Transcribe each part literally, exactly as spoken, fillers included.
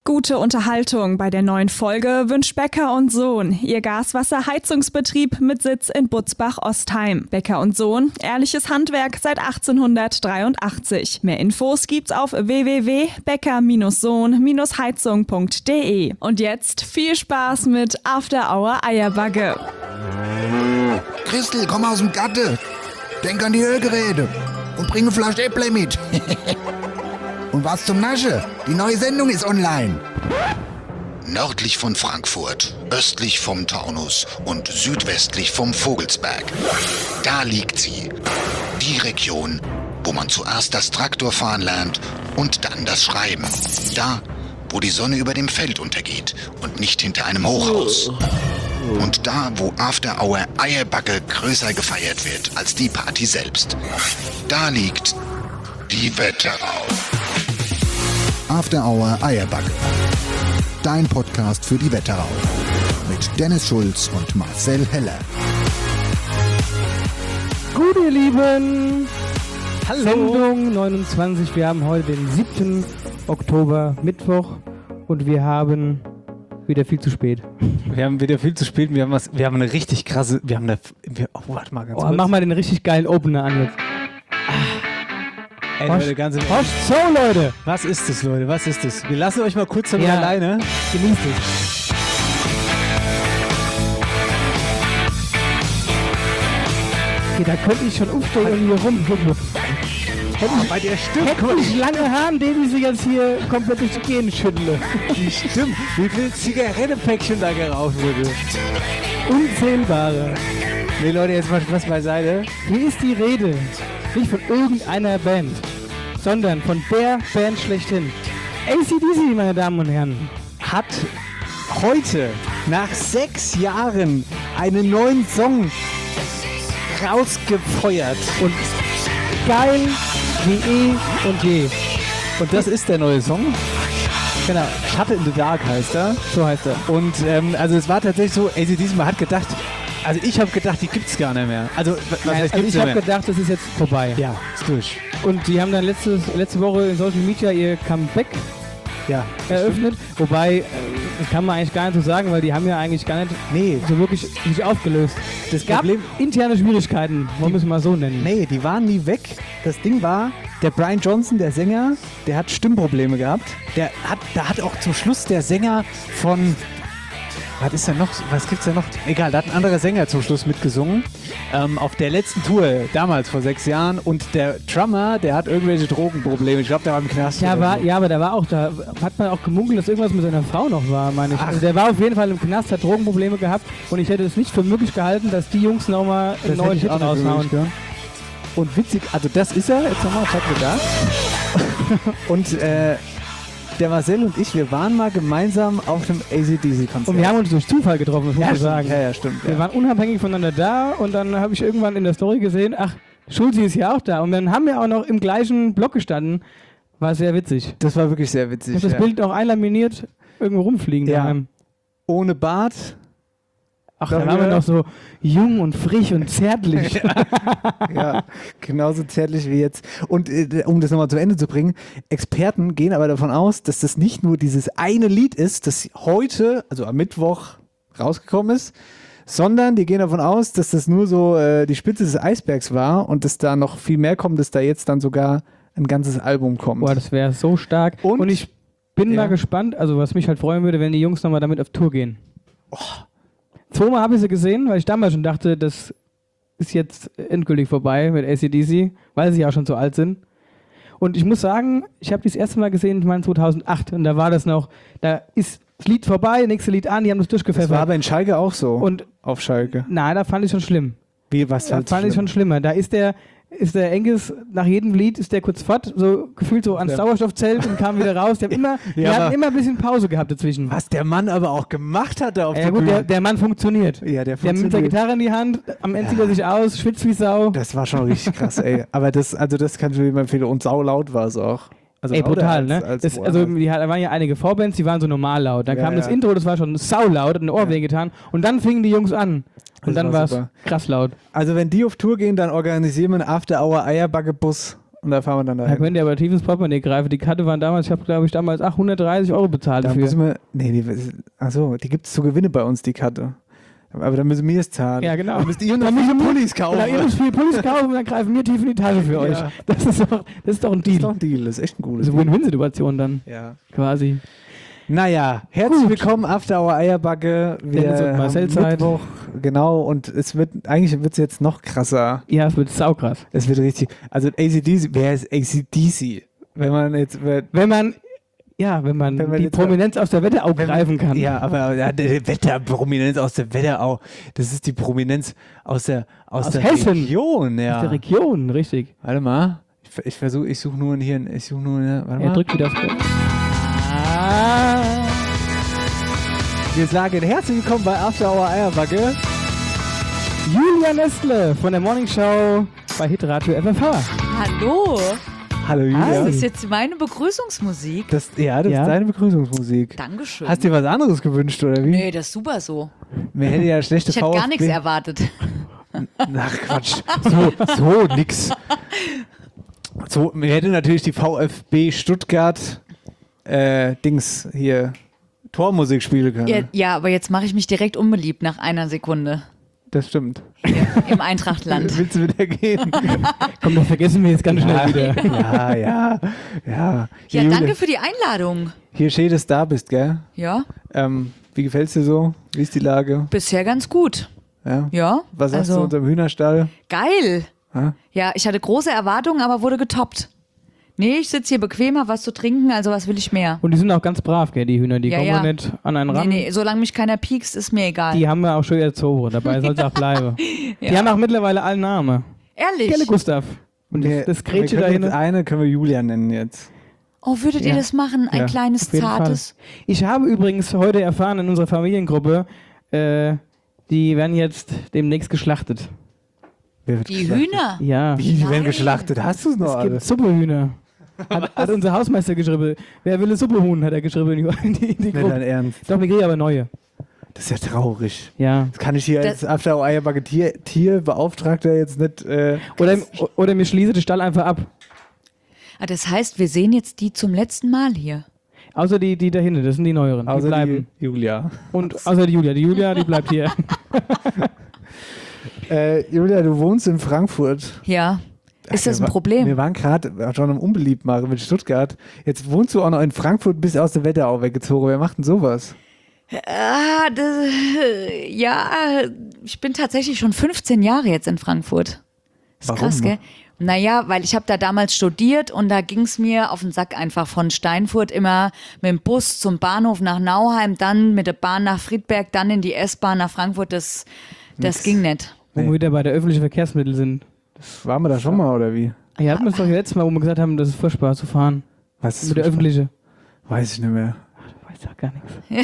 gute Unterhaltung bei der neuen Folge wünscht Becker und Sohn, ihr Gaswasserheizungsbetrieb mit Sitz in Butzbach-Ostheim. Becker und Sohn, ehrliches Handwerk seit achtzehnhundertdreiundachtzig. Mehr Infos gibt's auf w w w punkt becker sohn heizung punkt d e. Und jetzt viel Spaß mit After Hour Eierbagge. Christel, komm aus dem Gatte. Denk an die Ölgeräte und bring eine Flasche Äpple mit. Und was zum Nasche? Die neue Sendung ist online. Nördlich von Frankfurt, östlich vom Taunus und südwestlich vom Vogelsberg. Da liegt sie. Die Region, wo man zuerst das Traktorfahren lernt und dann das Schreiben. Da, wo die Sonne über dem Feld untergeht und nicht hinter einem Hochhaus. Und da, wo After Hour Eierbagge größer gefeiert wird als die Party selbst. Da liegt die Wetterau. After Hour Eierbagge. Dein Podcast für die Wetterau. Mit Dennis Schulz und Marcel Heller. Gut, ihr Lieben. Hallo. Sendung neunundzwanzig. Wir haben heute den siebten Oktober, Mittwoch. Und wir haben wieder viel zu spät. Wir haben wieder viel zu spät. Wir haben, was, wir haben eine richtig krasse... Wir haben eine... Wir, oh, warte mal ganz oh, kurz. Mach mal den richtig geilen Opener an jetzt. Ey, Hosch, Leute, ganz im Hosch, so, Leute. Was ist das, Leute? Was ist das? Wir lassen euch mal kurz damit ja, alleine. Genießt es. Okay, da könnte ich schon aufstehen und hier rum. Hätte oh, ich, bei der Stimme. Hätte ich lange Haare, denen ich sie jetzt hier komplett durch die Gehen schüttle. Die stimmt. Wie viele Zigarettenpäckchen da geraucht wurde. Unzählbare. Nee, Leute, jetzt mal Spaß beiseite. Hier ist die Rede. Nicht von irgendeiner Band, sondern von der Band schlechthin. A C D C, meine Damen und Herren, hat heute nach sechs Jahren einen neuen Song rausgefeuert. Und geil wie eh und je. Und das ist der neue Song. Genau, Shut in the Dark heißt er. So heißt er. Und ähm, also es war tatsächlich so, A C D C, man hat gedacht, also ich habe gedacht, die gibt's gar nicht mehr. Also, was Nein, heißt, also gibt's ich habe mehr? gedacht, das ist jetzt vorbei. Ja, ist durch. Und die haben dann letztes, letzte Woche in Social Media ihr Comeback ja, eröffnet. stimmt. Wobei, äh, das kann man eigentlich gar nicht so sagen, weil die haben ja eigentlich gar nicht nee. so wirklich sich aufgelöst. Es gab Problem, interne Schwierigkeiten, wollen wir es mal so nennen. Nee, die waren nie weg. Das Ding war, der Brian Johnson, der Sänger, der hat Stimmprobleme gehabt. Der hat, da hat auch zum Schluss der Sänger von... Was ist denn noch? Was gibt's denn noch? Egal, da hat ein anderer Sänger zum Schluss mitgesungen. Ähm, auf der letzten Tour, damals vor sechs Jahren. Und der Drummer, der hat irgendwelche Drogenprobleme. Ich glaube, der war im Knast. Ja, war, ja, aber der war auch, da hat man auch gemunkelt, dass irgendwas mit seiner Frau noch war, meine ich. Also der war auf jeden Fall im Knast, hat Drogenprobleme gehabt. Und ich hätte es nicht für möglich gehalten, dass die Jungs nochmal einen neuen Hit raushauen. Und witzig, also das ist er, jetzt nochmal, Shut the Dark. Und äh, der Marcel und ich, wir waren mal gemeinsam auf dem A C D C-Konzert. Und wir haben uns durch Zufall getroffen, das muss ja, man sagen. Ja, ja, stimmt. Wir ja. waren unabhängig voneinander da und dann habe ich irgendwann in der Story gesehen, ach, Schulzi ist ja auch da. Und dann haben wir auch noch im gleichen Block gestanden. War sehr witzig. Das war wirklich sehr witzig. Ich habe das ja. Bild auch einlaminiert, irgendwo rumfliegen. Ja. Daheim. Ohne Bart. Ach, da waren wir noch so jung und frisch und zärtlich. ja. ja, genauso zärtlich wie jetzt. Und äh, um das nochmal zu Ende zu bringen, Experten gehen aber davon aus, dass das nicht nur dieses eine Lied ist, das heute, also am Mittwoch rausgekommen ist, sondern die gehen davon aus, dass das nur so äh, die Spitze des Eisbergs war und dass da noch viel mehr kommt, dass da jetzt dann sogar ein ganzes Album kommt. Boah, das wäre so stark. Und, und ich bin ja. mal gespannt, also was mich halt freuen würde, wenn die Jungs nochmal damit auf Tour gehen. Oh. Zweimal habe ich sie gesehen, weil ich damals schon dachte, das ist jetzt endgültig vorbei mit A C D C, weil sie ja schon so alt sind. Und ich muss sagen, ich habe die das erste Mal gesehen, ich meine zweitausendacht, und da war das noch, da ist das Lied vorbei, nächste Lied an, die haben das durchgepfeffert. Das war aber in Schalke auch so, und auf Schalke. Nein, da fand ich schon schlimm. Wie, was Da halt fand schlimm? ich schon schlimmer. Da ist der, ist der Engels, nach jedem Lied ist der kurz fort, so gefühlt so ans ja. Sauerstoffzelt und kam wieder raus. Die haben immer, die ja, hatten immer ein bisschen Pause gehabt dazwischen. Was der Mann aber auch gemacht hat da auf Ja der gut, Bühne. der, der Mann funktioniert. Ja, der Der mit der funktioniert. Gitarre in die Hand, am Ende Ja. zieht er sich aus, schwitzt wie Sau. Das war schon richtig krass, ey. Aber das, also das kann ich mir immer empfehlen. Und saulaut war es auch. Also Ey, brutal, als, ne? als das, also die, da waren ja einige Vorbands, die waren so normal laut. Dann ja, kam ja. das Intro, das war schon saulaut, hat ein Ohr ja. wehgetan. Und dann fingen die Jungs an. Und Das dann war war es super. krass laut. Also wenn die auf Tour gehen, dann organisieren wir einen After-Hour-Eierbagge-Bus und da fahren wir dann Da dahin. könnt ihr aber tief ins Portemonnaie greifen. Die Karte waren damals, ich habe glaube ich damals ach, hundertdreißig Euro bezahlt Da dafür. müssen wir, nee, die, achso, die gibt es zu Gewinne bei uns, die Karte. Aber dann müssen wir es zahlen. Ja, genau. Dann müsst ihr noch Dann viele müssen wir- Pullis kaufen. Genau, ihr müsst viel Pullis kaufen und dann greifen wir tief in die Tasche für euch. Ja. Das ist doch, das ist doch ein Das ist Deal. doch ein Deal, das ist echt ein Das gutes ist eine Win-Win-Situation dann Ja. quasi. Naja, herzlich willkommen After Our Eierbacke. Wir Dennis und Marcel haben Zeit. Mittwoch, genau, und es wird, eigentlich wird es jetzt noch krasser. Ja, es wird saukrass. Es wird richtig, also A C D C, wer ist A C D C? Wenn man jetzt, wer, Wenn man, ja, wenn man, Wenn man die jetzt- Prominenz aus der Wetterau wenn man- greifen kann. Ja, aber ja, der Wetterprominenz aus der Wetterau, das ist die Prominenz aus der, aus Aus der Hessen. Region, ja. Aus der Region, richtig. Warte mal, ich, ich versuche, ich suche nur hier, ich suche nur, warte Er mal. drückt wieder auf Play. Ah. Wir sagen herzlich willkommen bei After Our Eierbacke. Julia Nestle von der Morning Show bei Hitradio F F H. Hallo, Hallo Julia. das ist jetzt meine Begrüßungsmusik. Das, ja, das Ja. ist deine Begrüßungsmusik. Dankeschön. Hast du dir was anderes gewünscht, oder wie? Nee, das ist super so. Mir hätte ja schlechte Ich hätte gar nichts VfB erwartet. Ach Quatsch, so, so nix. So, mir hätte natürlich die VfB Stuttgart äh, Dings hier Tormusik spielen können. Ja, ja, aber jetzt mache ich mich direkt unbeliebt nach einer Sekunde Das stimmt. im Eintrachtland. Willst du wieder gehen? Komm, das vergessen wir jetzt ganz schnell ja, wieder. ja, ja, ja. Ja, Julia, danke für die Einladung. Hier steht, dass du da bist, gell? Ja, Ähm, wie gefällt's dir so? Wie ist die Lage? bisher ganz gut. Ja. Ja, Was sagst du also unserem Hühnerstall? geil. Ha? Ja, ich hatte große Erwartungen, aber wurde getoppt. Nee, ich sitze hier bequem, hab was zu trinken, also was will ich mehr? Und die sind auch ganz brav, gell, die Hühner. Die Ja, kommen ja. ja nicht an einen Nee, ran. nee, solange mich keiner piekst, ist mir egal. Die haben wir auch schon erzogen. Dabei soll es auch bleiben. Die Ja. haben auch mittlerweile allen Namen. Ehrlich? Gelle Gustav. Und Wir- das, das wir Gretchen da können jetzt hinten. eine können wir Julia nennen jetzt. Oh, würdet Ja. ihr das machen? Ein Ja, kleines, Auf jeden zartes? Fall. Ich habe übrigens heute erfahren in unserer Familiengruppe, äh, die werden jetzt demnächst geschlachtet. Wer wird Die geschlachtet? Hühner? Ja. Wie, die werden Nein. geschlachtet? Hast du es noch Es gibt alles? Suppehühner. Hat, hat unser Hausmeister geschrieben. Wer will eine Suppehuhn, hat er geschrieben in die, in die, in die Nicht dein Gruppe. Ernst. Doch, wir kriegen aber neue. Das ist ja traurig. Ja. Das kann ich hier Das- als After Our Eierbacke Tier, Tierbeauftragter jetzt nicht. Äh, Oder, oder wir schließen den Stall einfach ab. Ah, das heißt, wir sehen jetzt die zum letzten Mal hier. Außer die, die da hinten, das sind die neueren. Die außer bleiben. die Julia. Und außer die Julia. Die Julia, die bleibt hier. Äh, Julia, du wohnst in Frankfurt. Ja. Ist das Wir ein wa- Problem? Wir waren gerade schon am Unbeliebt machen mit Stuttgart. Jetzt wohnst du auch noch in Frankfurt, bist aus der Wetterau weggezogen. Wer macht denn sowas? Ah, das, ja, ich bin tatsächlich schon fünfzehn Jahre jetzt in Frankfurt. Ist Warum? krass, gell? Naja, weil ich habe da damals studiert und da ging es mir auf den Sack einfach von Steinfurt immer mit dem Bus zum Bahnhof nach Nauheim, dann mit der Bahn nach Friedberg, dann in die S-Bahn nach Frankfurt. Das, das Nix. ging nicht. Wo wir wieder bei der öffentlichen Verkehrsmittel sind. Waren wir da schon mal oder wie? Hier hatten wir es doch letztes Mal, wo wir gesagt haben, das ist furchtbar zu fahren. Was ist Mit der furchtbar? öffentlichen. Weiß ich nicht mehr. Ich weiß doch gar nichts.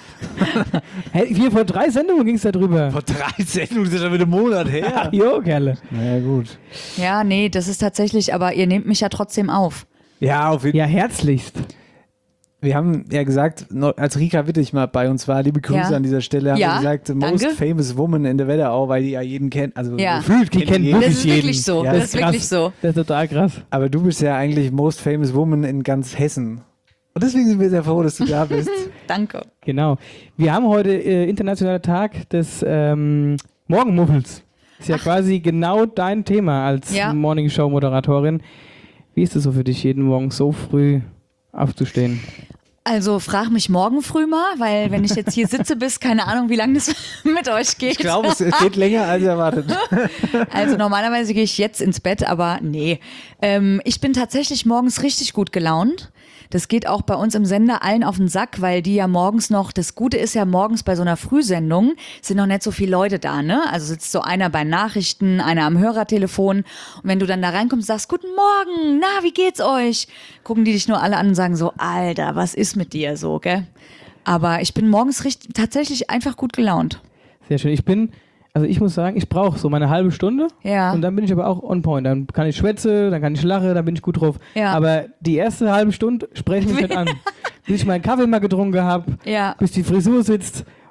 Hey, hier vor drei Sendungen ging es da drüber. Vor drei Sendungen, das ist schon wieder ein Monat her. Jo, Kerle. Naja, gut. Ja, nee, das ist tatsächlich, aber ihr nehmt mich ja trotzdem auf. Ja, auf jeden Fall. Ja, herzlichst. Wir haben ja gesagt, noch- als Rika Wittig mal bei uns war, liebe Grüße Ja. an dieser Stelle, haben Ja, wir gesagt, the most danke. famous woman in der Wetterau, weil die ja jeden kennt. Also Ja. gefühlt Die kennt jeden. Das Wirklich ist wirklich jeden. so. Ja, das das ist ist wirklich krass. so. Das ist total krass. Aber du bist ja eigentlich most famous woman in ganz Hessen. Und deswegen sind wir sehr froh, dass du da bist. Danke. Genau. Wir haben heute äh, internationaler Tag des ähm, Morgenmuffels. Ist ja quasi genau dein Thema als Ja. Morning-Show-Moderatorin. Wie ist es so für dich, jeden Morgen so früh aufzustehen? Also frag mich morgen früh mal, weil wenn ich jetzt hier sitze bis, keine Ahnung, wie lange das mit euch geht. Ich glaube, es geht länger als erwartet. Also normalerweise gehe ich jetzt ins Bett, aber nee. Ähm, ich bin tatsächlich morgens richtig gut gelaunt. Das geht auch bei uns im Sender allen auf den Sack, weil die ja morgens noch, das Gute ist ja morgens bei so einer Frühsendung, sind noch nicht so viele Leute da, ne? Also sitzt so einer bei Nachrichten, einer am Hörertelefon und wenn du dann da reinkommst, sagst, guten Morgen, na, wie geht's euch? Gucken die dich nur alle an und sagen so, Alter, was ist mit dir so, gell? Aber ich bin morgens richtig, tatsächlich einfach gut gelaunt. Sehr schön. Ich bin, also ich muss sagen, ich brauche so meine halbe Stunde. Ja. Und dann bin ich aber auch on point. Dann kann ich schwätze, dann kann ich lache, dann bin ich gut drauf. Ja. Aber die erste halbe Stunde spreche ich mich nicht an. Bis ich meinen Kaffee mal getrunken habe, Ja. bis die Frisur sitzt.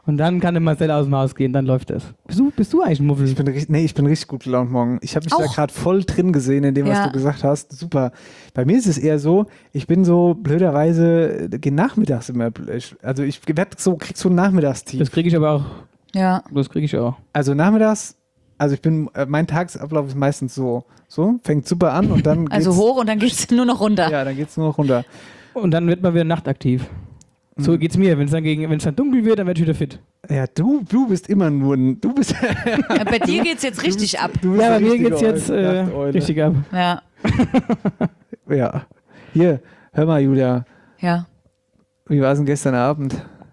Und dann kann der Marcel aus dem Haus gehen, dann läuft das. Bist du, bist du eigentlich ein Muffel? Ich bin, richtig, nee, ich bin richtig gut gelaunt morgen. Ich habe mich Auch. da gerade voll drin gesehen in dem, was Ja. du gesagt hast. Super. Bei mir ist es eher so, ich bin so blöderweise, äh, geh nachmittags immer, blöd. Also ich werd so, krieg so ein Nachmittagstief. Das kriege ich aber auch. Ja. Das kriege ich auch. Also nachmittags, also ich bin, äh, mein Tagesablauf ist meistens so, so, fängt super an und dann geht's, Also hoch und dann geht's nur noch runter. ja, dann geht's nur noch runter. Und dann wird man wieder nachtaktiv. So Mhm. geht's mir. Wenn es dann, gegen- wenn's dann dunkel wird, dann werde ich wieder fit. Ja, du, du bist immer nur ein, du bist, Ja, bei dir geht's jetzt richtig ab. du bist Ja, bei eine mir richtige geht's jetzt äh, Nachteule. richtig ab. Ja. Ja. Hier, hör mal, Julia, Ja. wie war es denn gestern Abend?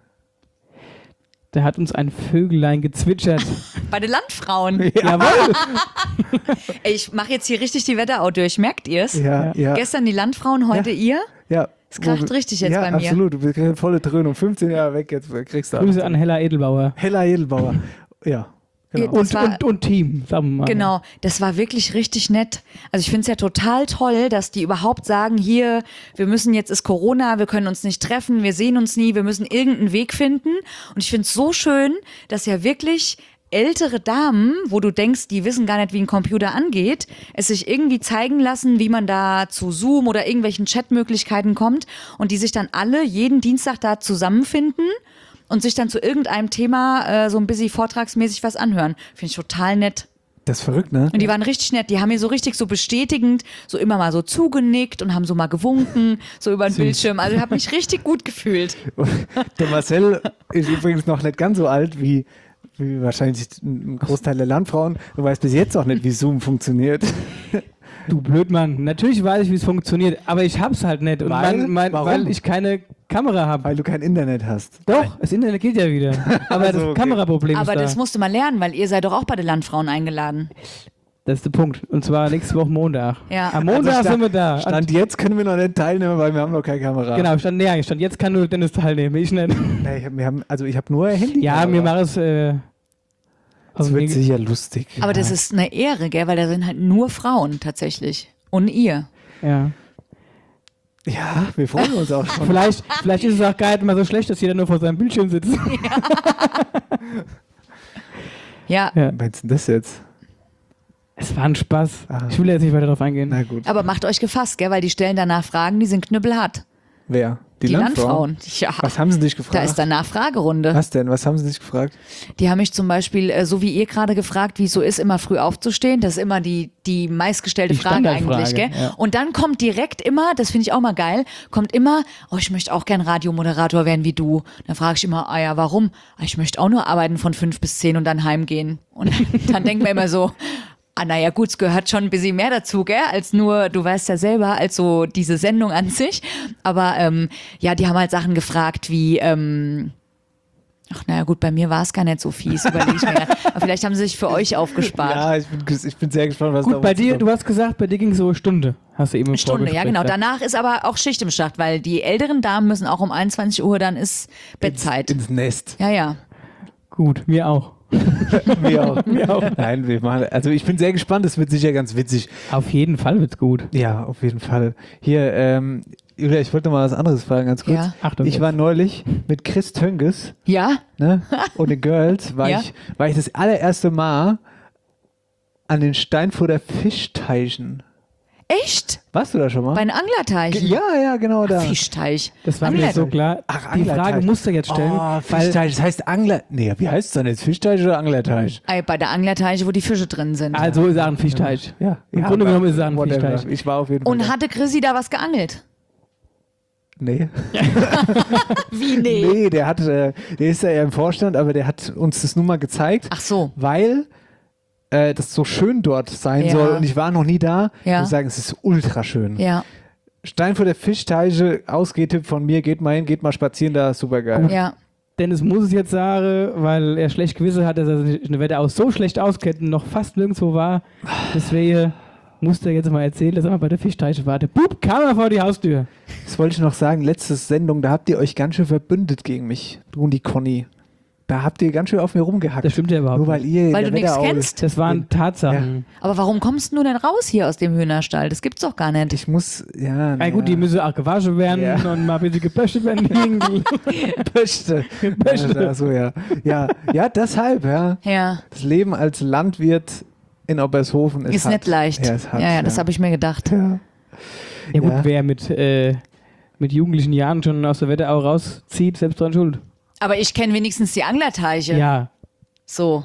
Da hat uns ein Vögelein gezwitschert. Bei den Landfrauen. Jawohl. Ey, ich mache jetzt hier richtig die Wetterau durch. Merkt ihr's? Ja, ja. Gestern die Landfrauen, heute ihr? Ja. Es kracht Wo- richtig jetzt ja, bei mir. absolut. Du bist eine volle Dröhnung. fünfzehn Jahre weg, jetzt kriegst du Grüße an Hella Edelbauer. Hella Edelbauer. Ja, genau. Das Und, war- und, und Team. Sagen wir mal. Genau, das war wirklich richtig nett. Also ich finde es ja total toll, dass die überhaupt sagen, hier, wir müssen jetzt, ist Corona, wir können uns nicht treffen, wir sehen uns nie, wir müssen irgendeinen Weg finden. Und ich finde es so schön, dass ja wirklich ältere Damen, wo du denkst, die wissen gar nicht, wie ein Computer angeht, es sich irgendwie zeigen lassen, wie man da zu Zoom oder irgendwelchen Chatmöglichkeiten kommt und die sich dann alle jeden Dienstag da zusammenfinden und sich dann zu irgendeinem Thema äh, so ein bisschen vortragsmäßig was anhören. Finde ich total nett. Das ist verrückt, ne? Und die waren richtig nett. Die haben mir so richtig so bestätigend, so immer mal so zugenickt und haben so mal gewunken, so über den Bildschirm. Also ich habe mich richtig gut gefühlt. Der Marcel ist übrigens noch nicht ganz so alt wie, wie wahrscheinlich ein Großteil der Landfrauen. Du weißt bis jetzt auch nicht, wie Zoom funktioniert. Du Blödmann. Natürlich weiß ich, wie es funktioniert, aber ich hab's halt nicht. Und Weil? mein, mein, Warum? weil ich keine Kamera habe. Weil du kein Internet hast. Doch, das Internet geht ja wieder. Aber Also, das okay. Kameraproblem Aber ist da. das musst du mal lernen, weil ihr seid doch auch bei den Landfrauen eingeladen. Das ist der Punkt. Und zwar nächste Woche Montag. Ja. Am Montag Also sta- sind wir da. Stand jetzt können wir noch nicht teilnehmen, weil wir haben noch keine Kamera. Genau, stand, nee, stand jetzt kann nur Dennis teilnehmen. Ich nicht. Nee, ich hab, wir haben, also ich habe nur Handy. Ja, wir machen es. Äh, Das aus dem wird Ding- sicher lustig. Aber das ist eine Ehre, gell? Weil da sind halt nur Frauen tatsächlich. Und ihr. ja. Ja, wir freuen uns auch schon. Vielleicht, vielleicht ist es auch gar nicht mal so schlecht, dass jeder nur vor seinem Bildschirm sitzt. Ja. Ja. Was meinst du denn das jetzt? Es war ein Spaß. Ah. Ich will jetzt nicht weiter darauf eingehen. Na gut. Aber macht euch gefasst, gell? Weil die stellen danach Fragen, die sind knüppelhart. Wer? Die, Landfrauen. Ja. Was haben sie dich gefragt? Da ist dann Nachfragerunde. Was denn? Was haben sie dich gefragt? Die haben mich zum Beispiel, äh, so wie ihr gerade gefragt, wie es so ist, immer früh aufzustehen. Das ist immer die, die meistgestellte Die Frage Standardfrage, eigentlich. Gell? ja. Und dann kommt direkt immer, das finde ich auch mal geil, kommt immer, oh, ich möchte auch gern Radiomoderator werden wie du. Dann frage ich immer, ah ja, warum? Ah, ich möchte auch nur arbeiten von fünf bis zehn und dann heimgehen. Und dann denkt man immer so, ah, naja, gut, es gehört schon ein bisschen mehr dazu, gell, als nur, du weißt ja selber, als so diese Sendung an sich. Aber ähm, ja, die haben halt Sachen gefragt wie, ähm, ach naja, gut, bei mir war es gar nicht so fies, überlege ich mir. Aber vielleicht haben sie sich für euch aufgespart. Ja, ich bin, ich bin sehr gespannt, was da Gut, bei auf uns dir, zukommt. du hast gesagt, bei dir ging es so eine Stunde. Hast du eben im Stunde, ja Vorgespräch genau. gesagt. Danach ist aber auch Schicht im Schacht, weil die älteren Damen müssen auch um einundzwanzig Uhr, dann ist Bettzeit. Ins Nest. Ja, ja. Gut, mir auch. Wir auch. Wir auch. Nein, wir machen, also ich bin sehr gespannt, es wird sicher ganz witzig. Auf jeden Fall wird's gut. Ja, auf jeden Fall. Hier, ähm, Julia, ich wollte noch mal was anderes fragen, ganz kurz. Ja. Achtung. Ich jetzt. war neulich mit Chris Tönges, Ja? ne, und den Girls, war, Ja. ich, war ich das allererste Mal an den Steinfurter Fischteichen. Echt? Warst du da schon mal? Bei einem Anglerteich? ja, ja, genau da. Fischteich. Das war mir Angler- so klar. Ach, Die Anglerteich. Frage musst du jetzt stellen. Oh, weil Fischteich, das heißt Angler. Nee, wie heißt es denn jetzt? Fischteich oder Anglerteich? Ey, bei der Anglerteiche, wo die Fische drin sind. Also ist er ein Fischteich. Ja. Im ja, Grunde aber genommen ist er ein whatever. Fischteich. Ich war auf jeden Fall. Und da. hatte Chrissy da was geangelt? Nee. Wie nee? Nee, der hat, äh, der ist ja eher im Vorstand, aber der hat uns das nun mal gezeigt, Ach so. weil äh, das so schön dort sein Ja. soll und ich war noch nie da. Ja. Ich muss sagen, es ist ultra schön. Ja, Steinfurter Fischteiche, Ausgehtipp von mir, geht mal hin, geht mal spazieren, da ist super geil. ja. Dennis muss es jetzt sagen, weil er schlecht Gewisse hat, dass er sich eine Wette aus so schlecht auskennt und noch fast nirgendwo war. Deswegen musste er jetzt mal erzählen, dass er mal bei der Fischteiche war. Der Bub kam er vor die Haustür. Das wollte ich noch sagen, letzte Sendung, da habt ihr euch ganz schön verbündet gegen mich, du und die Conny. da habt ihr ganz schön auf mir rumgehackt. Das stimmt ja überhaupt Nur weil nicht. ihr Weil der du nichts Wetterau- kennst. Das waren Tatsachen. Aber warum kommst du denn raus hier aus dem Hühnerstall? Das gibt's doch gar nicht. Ich muss, ja. Ja gut, die müssen auch gewaschen werden Ja. und mal ein bisschen geböscht werden. Böste. Böste. Ja, so, ja. ja. Ja, deshalb, ja. Ja, Das Leben als Landwirt in Obershofen ist ist hart. nicht leicht. Ja, ist hart, ja, ja, das habe ich mir gedacht. Ja. Ja gut, Ja. wer mit, äh, mit jugendlichen Jahren schon aus der Wetterau rauszieht, selbst dran schuld. Aber ich kenne wenigstens die Anglerteiche. Ja. So.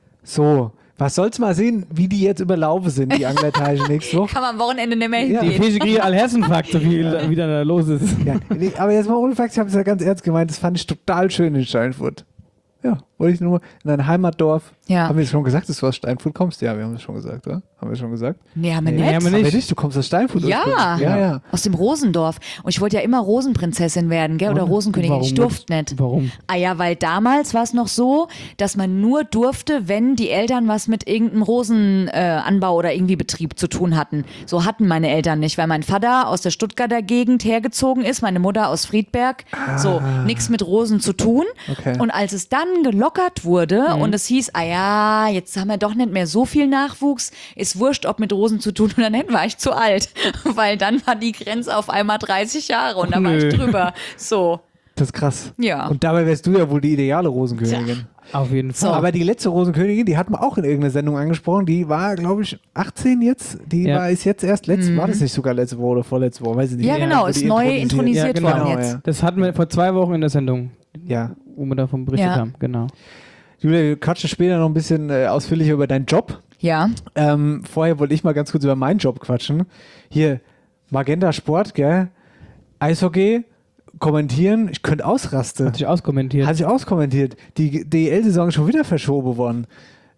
So, was soll's mal sehen, wie die jetzt überlaufen sind, die Anglerteiche nächste Woche. Kann man am Wochenende nicht mehr Ja. Die hingehen. Fische kriegen all Herzinfarkt, so viel da- wieder da los ist. Ja, nee, aber jetzt mal ohne Fax, ich habe es ja ganz ernst gemeint, das fand ich total schön in Steinfurt. Ja, wollte ich nur in dein Heimatdorf. Ja. Haben wir schon gesagt, dass du aus Steinfurt kommst? Ja, wir haben es schon gesagt, oder? Haben wir schon gesagt? Nee, haben wir Nee, nicht. haben wir Aber nicht. nicht, du kommst aus Steinfurt. Ja. ursprünglich. ja, ja. Aus dem Rosendorf. Und ich wollte ja immer Rosenprinzessin werden, gell? Oder Rosenkönigin. Warum Ich durfte nicht. Warum? Ah ja, weil damals war es noch so, dass man nur durfte, wenn die Eltern was mit irgendeinem Rosenanbau äh, Anbau oder irgendwie Betrieb zu tun hatten. So hatten meine Eltern nicht, weil mein Vater aus der Stuttgarter Gegend hergezogen ist, meine Mutter aus Friedberg. So, nichts mit Rosen zu tun. Okay. Und als es dann gelockert wurde und es hieß, ah ja, jetzt haben wir doch nicht mehr so viel Nachwuchs, ist wurscht, ob mit Rosen zu tun oder nicht, war ich zu alt. Weil dann war die Grenze auf einmal dreißig Jahre und da war ich Nö. drüber. So. Das ist krass. Ja. Und dabei wärst du ja wohl die ideale Rosenkönigin. Auf jeden Fall. Aber die letzte Rosenkönigin, die hat man auch in irgendeiner Sendung angesprochen, die war, glaube ich, achtzehn jetzt. Die Ja. war ist jetzt erst letzte, war das nicht sogar letzte Woche oder vorletzte Woche? Weiß ich nicht. Ja, genau, Wurde ist die neu intronisiert. intronisiert Ja, worden genau, jetzt. ja. Das hatten wir vor zwei Wochen in der Sendung, Ja. wo wir davon berichtet Ja. haben. Genau. Julia, wir quatschen später noch ein bisschen äh, ausführlicher über deinen Job. Ja. Ähm, vorher wollte ich mal ganz kurz über meinen Job quatschen. Hier, Magenta Sport, gell? Eishockey, kommentieren, ich könnte ausrasten. Hat sich auskommentiert. Hat sich auskommentiert. Die D E L-Saison ist schon wieder verschoben worden.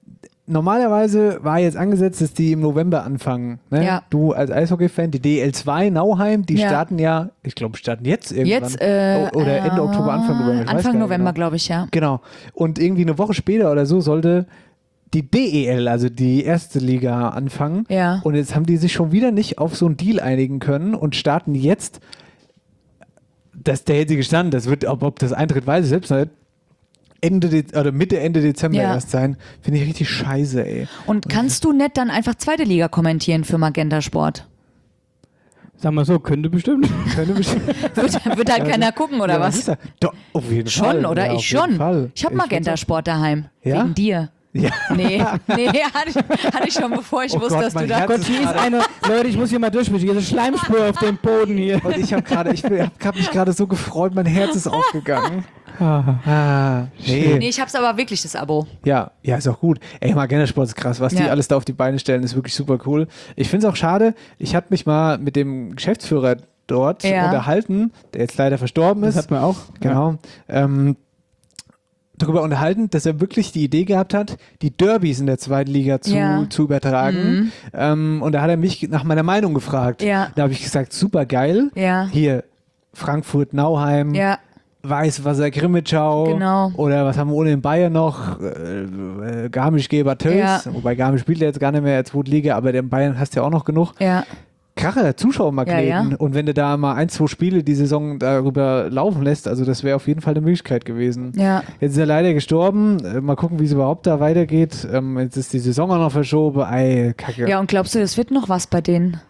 Normalerweise war jetzt angesetzt, dass die im November anfangen. Ne? Ja. Du als Eishockey-Fan, die D E L zwei Nauheim, die Ja. starten ja, ich glaube, starten jetzt irgendwann. Jetzt, äh, O- Oder Ende äh, Oktober, Anfang November. Ich weiß gar Anfang nicht November, genau. glaube ich, ja. Genau. Und irgendwie eine Woche später oder so sollte die D E L, also die erste Liga, anfangen. Ja. Und jetzt haben die sich schon wieder nicht auf so einen Deal einigen können und starten jetzt, das, der hätte gestanden, das wird, ob, ob das eintritt, weiß ich selbst nicht, Ende De oder Mitte, Ende Dezember Ja. erst sein. Finde ich richtig scheiße, ey. Und kannst du nicht dann einfach zweite Liga kommentieren für Magenta Sport? Sagen wir so, könnte bestimmt. Könnte bestimmt- Wird, wird halt keiner gucken, oder Ja, was? ist er? Doch, auf jeden Fall. Schon, oder? Ja, auf ich jeden schon. Fall. Ich habe Ich Magenta find's Sport daheim. Ja? Wegen dir. Ja. Nee, nee, hatte ich, hatte ich schon, bevor ich Oh wusste, Gott, dass du mein da... Herz Gott, hier ist eine. Leute, ich muss hier mal durchmischen. Hier ist eine Schleimspur auf dem Boden hier. Und ich habe gerade, ich habe hab mich gerade so gefreut, mein Herz ist aufgegangen. Ah, nee. Nee, ich hab's aber wirklich, das Abo. Ja, ja, ist auch gut. Ey, Magenta Sport ist krass. Was die Ja. alles da auf die Beine stellen, ist wirklich super cool. Ich finde es auch schade. Ich hatte mich mal mit dem Geschäftsführer dort Ja. unterhalten, der jetzt leider verstorben ist. Das hat man auch. Genau. Ähm, darüber unterhalten, dass er wirklich die Idee gehabt hat, die Derbys in der zweiten Liga zu, Ja. zu übertragen. Ähm, und da hat er mich nach meiner Meinung gefragt. Ja. Da habe ich gesagt, super geil. Ja. Hier, Frankfurt, Nauheim, Ja, Weißwasser, Grimmitschau. Genau. Oder was haben wir ohne in Bayern noch? Äh, äh, Garmisch, Geber, Tölz. Ja. Wobei Garmisch spielt ja jetzt gar nicht mehr als zweite Liga, aber in Bayern hast du ja auch noch genug. ja. Kracher, Zuschauermagneten. Ja, ja. Und wenn du da mal ein, zwei Spiele die Saison darüber laufen lässt, also das wäre auf jeden Fall eine Möglichkeit gewesen. Ja. Jetzt ist er leider gestorben. Äh, Mal gucken, wie es überhaupt da weitergeht. Ähm, jetzt ist die Saison auch noch verschoben. Ei, Kacke. Ja, und glaubst du, das wird noch was bei denen?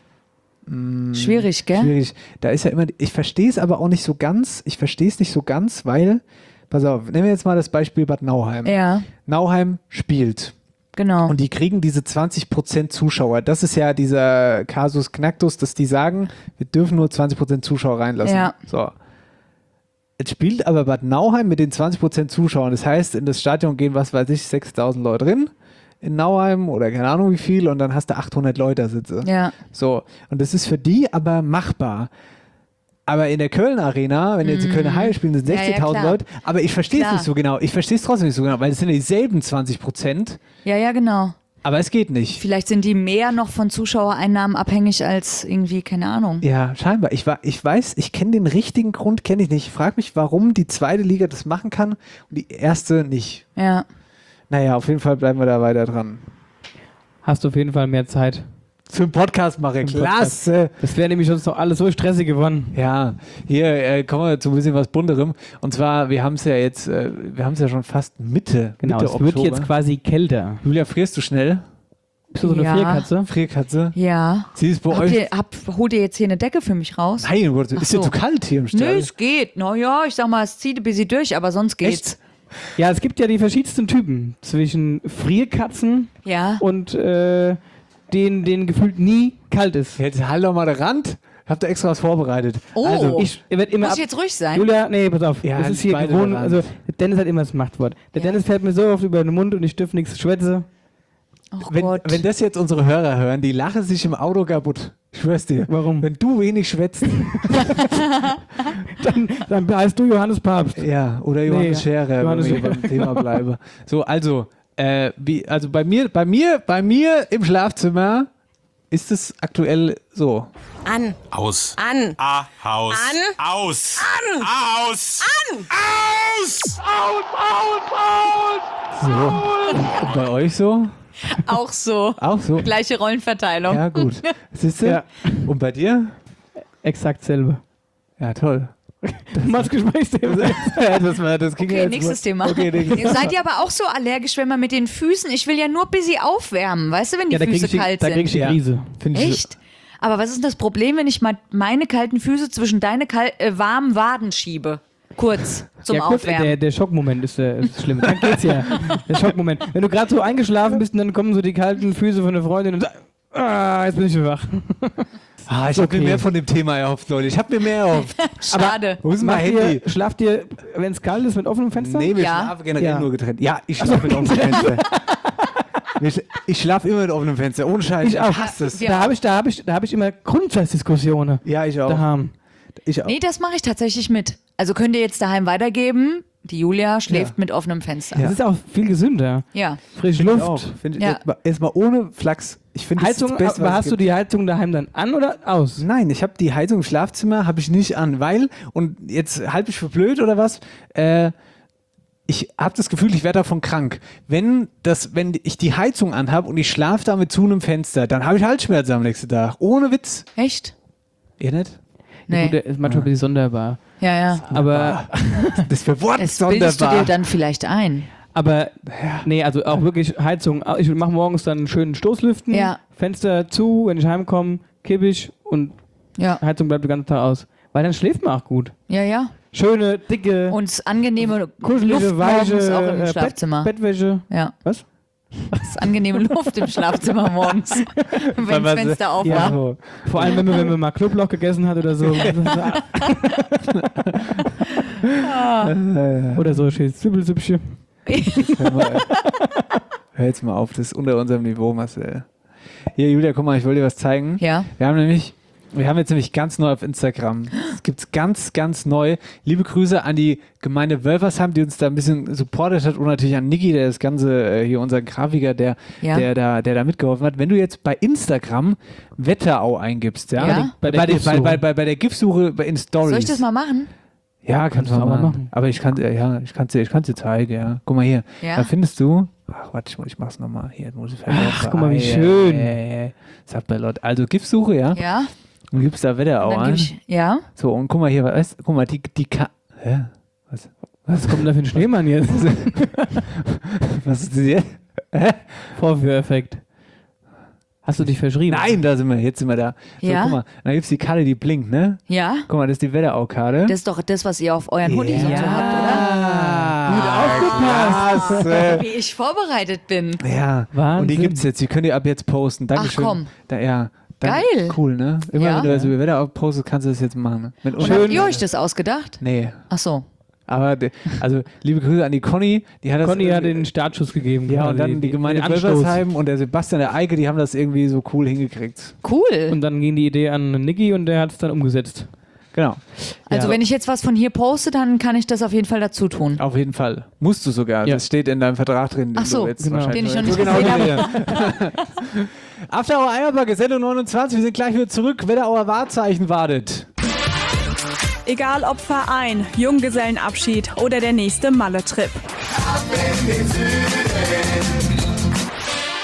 Schwierig, gell? Schwierig. Da ist ja immer, ich verstehe es aber auch nicht so ganz. Ich verstehe es nicht so ganz, weil, pass auf, nehmen wir jetzt mal das Beispiel Bad Nauheim. Ja, Nauheim spielt. genau. Und die kriegen diese zwanzig Prozent Zuschauer. Das ist ja dieser Kasus Knacktus, dass die sagen, wir dürfen nur zwanzig Prozent Zuschauer reinlassen. Ja. So. Jetzt spielt aber Bad Nauheim mit den zwanzig Prozent Zuschauern. Das heißt, in das Stadion gehen, was weiß ich, sechstausend Leute drin. In Nauheim oder keine Ahnung wie viel. Und dann hast du achthundert Leute da sitzen. Ja. So. Und das ist für die aber machbar. Aber in der Köln Arena, wenn jetzt die Kölner Haie spielen, sind Ja, ja, sechzehntausend klar. Leute. Aber ich verstehe es Klar. nicht so genau. Ich verstehe es trotzdem nicht so genau, weil es sind ja dieselben zwanzig Prozent. Ja, ja, genau. Aber es geht nicht. Vielleicht sind die mehr noch von Zuschauereinnahmen abhängig als irgendwie, keine Ahnung. Ja, scheinbar. Ich, war, ich weiß, ich kenne den richtigen Grund, kenne ich nicht. Ich frage mich, warum die zweite Liga das machen kann und die erste nicht. Ja. Naja, auf jeden Fall bleiben wir da weiter dran. Hast du auf jeden Fall mehr Zeit. zum Podcast mache. Klasse. Das wäre nämlich sonst noch alles so stressig geworden. Ja, hier äh, kommen wir zu ein bisschen was Bunterem. Und zwar, wir haben es ja jetzt, äh, wir haben es ja schon fast Mitte, Genau, Mitte es Oktober. wird jetzt quasi kälter. Julia, frierst du schnell? Bist du so eine Ja. Frierkatze? Frierkatze? Ja. Sie ist bei Habt euch... ihr, hab, holt ihr jetzt hier eine Decke für mich raus? Nein, Gott, ist so. dir zu kalt hier im Nö, Stall? es geht. Naja, ich sag mal, es zieht ein bisschen durch, aber sonst geht's. Ja, es gibt ja die verschiedensten Typen zwischen Frierkatzen Ja. und äh, denen, denen gefühlt nie kalt ist. Jetzt halt doch mal den Rand. Habt ihr extra was vorbereitet? Oh. Also, Ich werde immer Muss ab ich jetzt ruhig sein? Julia, nee, pass auf. Ja, das ist hier beide gewohnt. daran. Also, der Dennis hat immer das Machtwort. Der Ja. Dennis fällt mir so oft über den Mund und ich dürfe nichts schwätze. Oh wenn, Gott. wenn das jetzt unsere Hörer hören, die lachen sich im Auto kaputt. Ich schwör's dir. Warum? Wenn du wenig schwätzt. Dann, dann heißt du Johannes Papst. Ja, oder Johannes Nee, Scherer, Johannes wenn wir Scherer. beim Thema bleiben. So, also, äh, wie, also bei mir, bei mir, bei mir im Schlafzimmer ist es aktuell so. An. Aus. An. A. Haus. An. Aus. An. Aus. An. Aus. So. Und, und bei euch so? Auch so. Auch so? Gleiche Rollenverteilung. Ja, gut. Siehst du? Ja. Und bei dir? Exakt selbe. Ja, toll. Was Gesprächsthema. Ja, das, war, das ging Okay, jetzt nächstes mal- Thema. Okay, nächstes Ihr seid ihr aber auch so allergisch, wenn man mit den Füßen, ich will ja nur ein bisschen aufwärmen, weißt du, wenn die Ja, da krieg Füße ich, die- kalt da krieg ich die sind. Krise. Finde ich Echt? Aber was ist denn das Problem, wenn ich mal meine kalten Füße zwischen deine kal äh, warmen Waden schiebe? Kurz, zum ja, gut, Aufwärmen. der, der Schockmoment ist, äh, ist schlimm. Dann geht's ja. Der Schockmoment. Wenn du gerade so eingeschlafen bist und dann kommen so die kalten Füße von der Freundin und sagst, ah, jetzt bin ich wach. Ah, ich habe Okay. mir mehr von dem Thema erhofft, Leute. Ich habe mir mehr erhofft. Schade. Wo ist mein Macht Handy? ihr, schlaft ihr, wenn es kalt ist, mit offenem Fenster? Nee, wir Ja. schlafen generell Ja. nur getrennt. Ja, ich schlafe mit offenem Fenster. Wir schla- Ich schlafe immer mit offenem Fenster. Ohne Scheiß. Ich auch. hasse es. Ja. Da habe ich, da hab ich, da hab ich immer Grundsatzdiskussionen Ja, ich auch. daheim. Ich auch. Nee, das mache ich tatsächlich mit. Also könnt ihr jetzt daheim weitergeben, die Julia schläft Ja. mit offenem Fenster. Das ist auch viel gesünder. Ja. Frische Auch. Luft. Find ich, Ja. jetzt, mal, jetzt mal ohne Flachs. Ich finde das Heizung, das Beste, aber was es hast du gibt. die Heizung daheim dann an oder aus? Nein, ich habe die Heizung im Schlafzimmer habe ich nicht an, weil, und jetzt halte ich für blöd oder was, äh, ich habe das Gefühl, ich werde davon krank. Wenn, das, wenn ich die Heizung anhabe und ich schlafe da mit zu einem Fenster, dann habe ich Halsschmerzen am nächsten Tag. Ohne Witz. Echt? Ihr nicht? Nee. Gut, der ist manchmal ein bisschen sonderbar. Ja, ja. Aber, Das für Wort Das bildest du sonderbar. dir dann vielleicht ein. aber, nee, also auch wirklich Heizung. Ich mache morgens dann einen schönen Stoßlüften, Ja. Fenster zu, wenn ich heimkomme, kipp ich und Ja. Heizung bleibt den ganzen Tag aus. Weil dann schläft man auch gut. Ja, ja. Schöne, dicke, Und das angeneime kuschelige, Luft weiche morgens auch im äh, Schlafzimmer. Bett, Bettwäsche. Ja. Was? Das ist angenehme Luft im Schlafzimmer morgens, wenn das Fenster auf Ja. war. So. Vor allem, wenn man, wenn man mal Knoblauch gegessen hat oder so. Oder so schönes Zwiebelsüppchen. Hör, mal, hör jetzt mal auf, das ist unter unserem Niveau, Marcel. Hier, Julia, guck mal, ich wollte dir was zeigen. Ja. Wir haben nämlich, wir haben jetzt nämlich ganz neu auf Instagram. Es gibt's ganz, ganz neu. Liebe Grüße an die Gemeinde Wölfersheim, die uns da ein bisschen supportet hat und natürlich an Niki, der das Ganze, äh, hier unser Grafiker, der, Ja. der, da, der da mitgeholfen hat. Wenn du jetzt bei Instagram Wetterau eingibst, ja, Ja. Bei, Bei der bei, der- GIF-Suche. bei, bei, bei, bei der GIF-Suche bei- in Stories. Soll ich das mal machen? Ja, kannst du du mal auch mal machen. machen. Aber ich kann ja, ich kann dir ich kann's dir zeigen, ja. Guck mal hier. Ja. Da findest du. Ach, warte, ich, ich mach's nochmal. Hier, muss ich Ach, guck mal, wie schön. Äh, sagt bei Leute. Also GIF-Suche, ja. Ja. Und gibst da Wetterau Und dann an. gebe ich, ja. So, und guck mal hier, weißt, guck mal, die, die Ka Hä? Was? Was kommt denn da für ein Schneemann jetzt? Was ist das jetzt? Vorführeffekt. Hast du dich verschrieben? Nein, da sind wir, jetzt sind wir da. So, Ja. guck mal, da gibt's die Karte, die blinkt, ne? Ja. Guck mal, das ist die Wetterau-Karte. Das ist doch das, was ihr auf euren Hoodies und so habt, Ah, gut aufgepasst. oder? Wie ich vorbereitet bin. Ja, Wahnsinn. und die gibt's jetzt, die könnt ihr ab jetzt posten. Dankeschön. komm. Da, ja. Dann, Geil. Cool, ne? Immer Ja. wenn du das über Wetter postest, kannst du das jetzt machen. Ne? Mit Und uns- habt ihr euch das ausgedacht? Nee. Ach so. Aber, de, also, liebe Grüße an die Conny. Die hat das Conny hat irgendwie- den Startschuss gegeben. Ja, quasi, und dann die Gemeinde den Anstoß. Wölfersheim und der Sebastian, der Eike, die haben das irgendwie so cool hingekriegt. Cool. Und dann ging die Idee an Niki und der hat es dann umgesetzt. Genau. Also Ja. wenn ich jetzt was von hier poste, dann kann ich das auf jeden Fall dazu tun. Auf jeden Fall. Musst du sogar. Ja. Das steht in deinem Vertrag drin. den Ach so, du jetzt genau. wahrscheinlich Den ich noch nicht so genau gesehen gesehen. After Hour Eierbacke, Sendung neunundzwanzig. Wir sind gleich wieder zurück. Wetterauer Wahrzeichen wartet. Egal ob Verein, Junggesellenabschied oder der nächste Malle-Trip.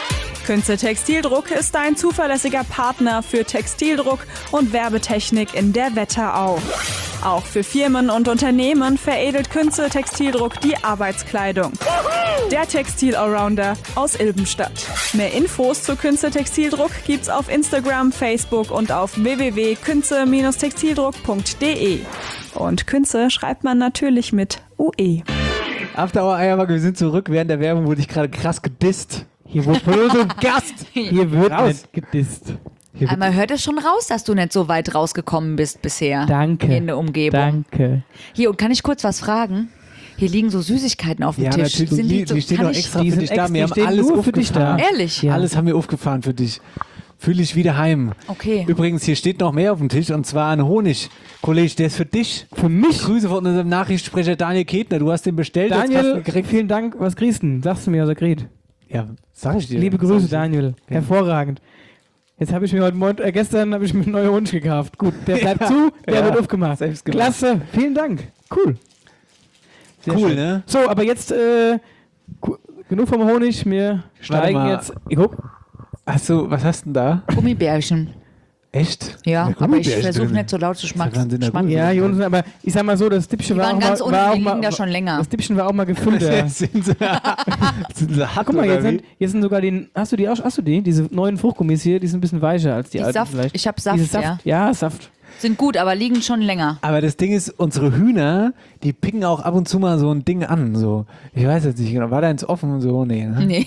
Künze Textildruck ist ein zuverlässiger Partner für Textildruck und Werbetechnik in der Wetterau. Auch für Firmen und Unternehmen veredelt Künze Textildruck die Arbeitskleidung. Der Textil-Allrounder aus Ilbenstadt. Mehr Infos zu Künze Textildruck gibt's auf Instagram, Facebook und auf w w w punkt künze textildruck punkt d e. Und Künze schreibt man natürlich mit U E. After Hour Eiermark, wir sind zurück. Während der Werbung wurde ich gerade krass gedisst. Hier wird von unserem Gast. Hier wird Raus. nicht gedisst. Hier wird Einmal hört es schon raus, dass du nicht so weit rausgekommen bist bisher. Danke. Hier in der Umgebung. Danke. Hier, und kann ich kurz was fragen? Hier liegen so Süßigkeiten auf dem Ja, Tisch. natürlich. Sind Die, so, die stehen kann doch ich- extra die für sind dich da. extra- Wir die haben stehen alles nur für dich aufgefahren. da. Ehrlich? Ja. Alles haben wir aufgefahren für dich. Fühl dich wieder heim. Okay. Übrigens, hier steht noch mehr auf dem Tisch und zwar ein Honig. Kollege, der ist für dich. Für mich. Grüße von unserem Nachrichtensprecher Daniel Ketner. Du hast den bestellt. jetzt hast du Daniel, ihn gekriegt. vielen Dank. Was kriegst du denn? Sagst du mir, was er kriegt? Ja, sag ich dir. Liebe Sag Grüße, ich dir. Daniel. Ja. Hervorragend. Jetzt habe ich mir heute Morgen, äh, gestern habe ich mir einen neuen Wunsch gekauft. Gut, der bleibt zu, der Ja, wird aufgemacht. selbst gemacht. Klasse, vielen Dank. Cool. Sehr Cool, schön. ne? So, aber jetzt äh, gu- genug vom Honig. Wir steigen mal. jetzt. Ich guck. Hast du, was hast du denn da? Gummibärchen. Echt? Ja, Da aber ich Gummibärchen versuche drin. nicht so laut zu schmacken. Dann sind da gut. Ja, Jonas, aber ich sag mal so, das Dippchen Die war waren auch ganz mal, unten, war auch die mal, liegen da schon länger. Das Dippchen war auch mal gefüllter. sind, sie, sind sie hart Guck mal, oder jetzt wie? sind, jetzt sind sogar die. Hast du die auch? Hast du die? Diese neuen Fruchtgummis hier, die sind ein bisschen weicher als die, Die alten Saft, vielleicht. ich hab Saft, Diese Saft, ja. Saft. Sind gut, aber liegen schon länger. Aber das Ding ist, unsere Hühner, die picken auch ab und zu mal so ein Ding an. So. Ich weiß jetzt nicht genau. War da eins offen und so? Nee. Ne? Nee.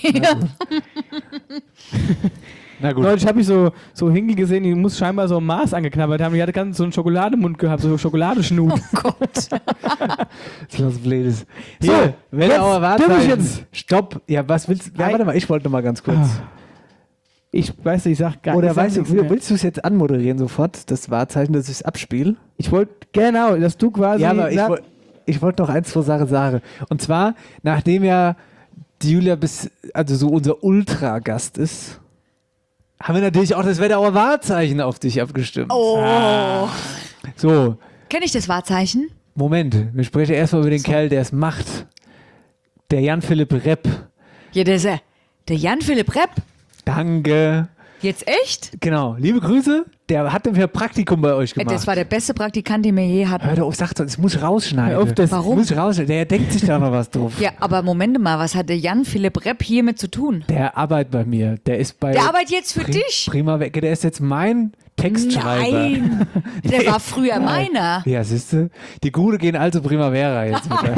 Na gut. Neulich habe ich so, so Hinkel gesehen, die muss scheinbar so ein Maß angeknabbert haben. Die hatte ganz so einen Schokolademund gehabt, so Schokoladeschnut. Oh Gott. Das ist was Blödes. So, Hier, Wetterauer jetzt, darf ich Wahrzeichen. jetzt? Stopp. Ja, was willst du? Ja, warte mal, ich wollte noch mal ganz kurz. Ah, Ich weiß nicht, ich sag gar Oder ich sag weißt du, nichts mehr. willst du es jetzt anmoderieren sofort, das Wahrzeichen, dass ich es abspiele? Ich wollte, genau, dass du quasi. Ja, aber ich, na, woll- ich wollte noch eins, zwei Sachen sagen. Und zwar, nachdem ja die Julia bis, also so unser Ultra-Gast ist, haben wir natürlich auch das Wetterauer Wahrzeichen auf dich abgestimmt. Oh. So, Kenn ich das Wahrzeichen? Moment, wir sprechen erstmal über den Kerl, der es macht. Der Jan-Philipp Repp. Ja, der ist ja- der Jan-Philipp Repp. Danke. Jetzt echt? Genau, liebe Grüße. Der hat nämlich ein Praktikum bei euch Äh, gemacht. Das war der beste Praktikant, den wir je hatten. Hör doch auf, sag doch, das muss ich rausschneiden. Hör auf, das- Warum? Muss ich rausschneiden. Der denkt sich da noch was drauf. Ja, aber Moment mal, was hat der Jan-Philipp Repp hiermit zu tun? Der arbeitet bei mir. Der ist bei Der arbeitet jetzt für Pri- dich? Prima weg. Der ist jetzt mein Textschreiber. Nein, der war früher meiner. Ja, siehst du? Die Gute gehen also Primavera jetzt wieder.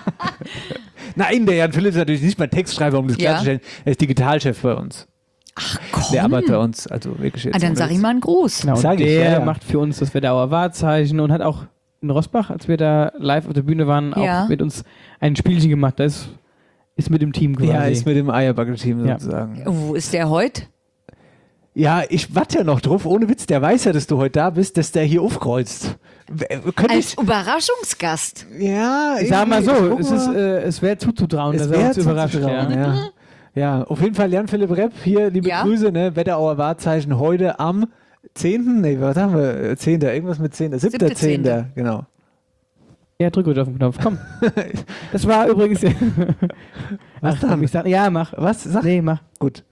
Nein, der Jan Philipp ist natürlich nicht mein Textschreiber, um das Ja. klarzustellen. Er ist Digitalchef bei uns. Ach komm. Der arbeitet bei uns. Also wirklich jetzt. Ah, dann ohne sag Witz. ich mal einen Gruß. Genau, Sag ich, der ja, ja. macht für uns das Wetterauer Wahrzeichen und hat auch in Rosbach, als wir da live auf der Bühne waren, Ja. auch mit uns ein Spielchen gemacht. Das ist mit dem Team quasi. Ja, ist mit dem Eierbacke-Team Ja. sozusagen. Wo ist der heute? Ja, ich warte ja noch drauf. Ohne Witz, der weiß ja, dass du heute da bist, dass der hier aufkreuzt. W- Könnte Als ich. Überraschungsgast. Ja, Ich sag mal so, irgendwie, guck es, ist, mal. äh, es wäre zuzutrauen, Es dass er wär uns überrascht. zuzutrauen, Ja. ja. Ja, auf jeden Fall Jan-Philipp Repp hier, liebe Ja. Grüße, ne? Wetterauer Wahrzeichen heute am zehnten. Nee, was haben wir? zehnten. Irgendwas mit zehnten. siebter Siebte, zehnter. zehnte. Genau. Ja, drück ruhig auf den Knopf, komm. Das war übrigens. Was Ach, dann? komm, ich sag, ja, mach. Was? Sag. Nee, mach. Gut.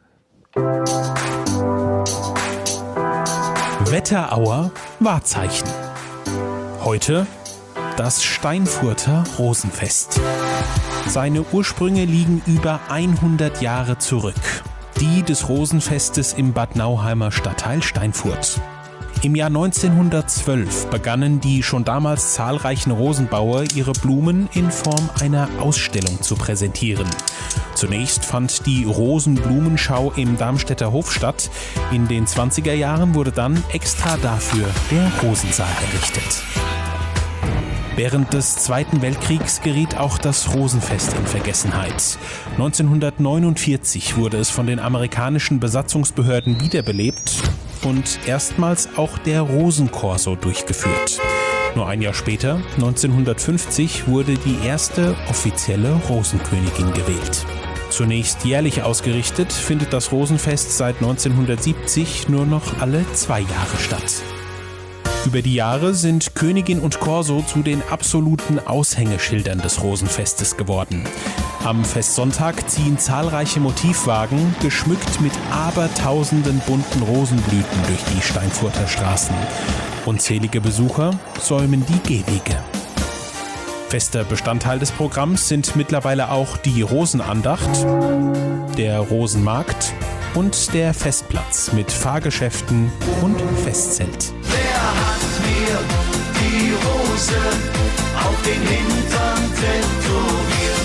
Wetterauer Wahrzeichen. Heute das Steinfurter Rosenfest. Seine Ursprünge liegen über hundert Jahre zurück. Die des Rosenfestes im Bad Nauheimer Stadtteil Steinfurt. Im Jahr neunzehnhundertzwölf begannen die schon damals zahlreichen Rosenbauer, ihre Blumen in Form einer Ausstellung zu präsentieren. Zunächst fand die Rosenblumenschau im Darmstädter Hof statt. In den zwanziger Jahren wurde dann extra dafür der Rosensaal errichtet. Während des Zweiten Weltkriegs geriet auch das Rosenfest in Vergessenheit. neunzehnhundertneunundvierzig wurde es von den amerikanischen Besatzungsbehörden wiederbelebt und erstmals auch der Rosenkorso durchgeführt. Nur ein Jahr später, neunzehnhundertfünfzig, wurde die erste offizielle Rosenkönigin gewählt. Zunächst jährlich ausgerichtet, findet das Rosenfest seit neunzehnhundertsiebzig nur noch alle zwei Jahre statt. Über die Jahre sind Königin und Corso zu den absoluten Aushängeschildern des Rosenfestes geworden. Am Festsonntag ziehen zahlreiche Motivwagen, geschmückt mit abertausenden bunten Rosenblüten durch die Steinfurter Straßen. Unzählige Besucher säumen die Gehwege. Fester Bestandteil des Programms sind mittlerweile auch die Rosenandacht, der Rosenmarkt und der Festplatz mit Fahrgeschäften und Festzelt. Wer hat mir die Rose auf den Hintern tätowiert?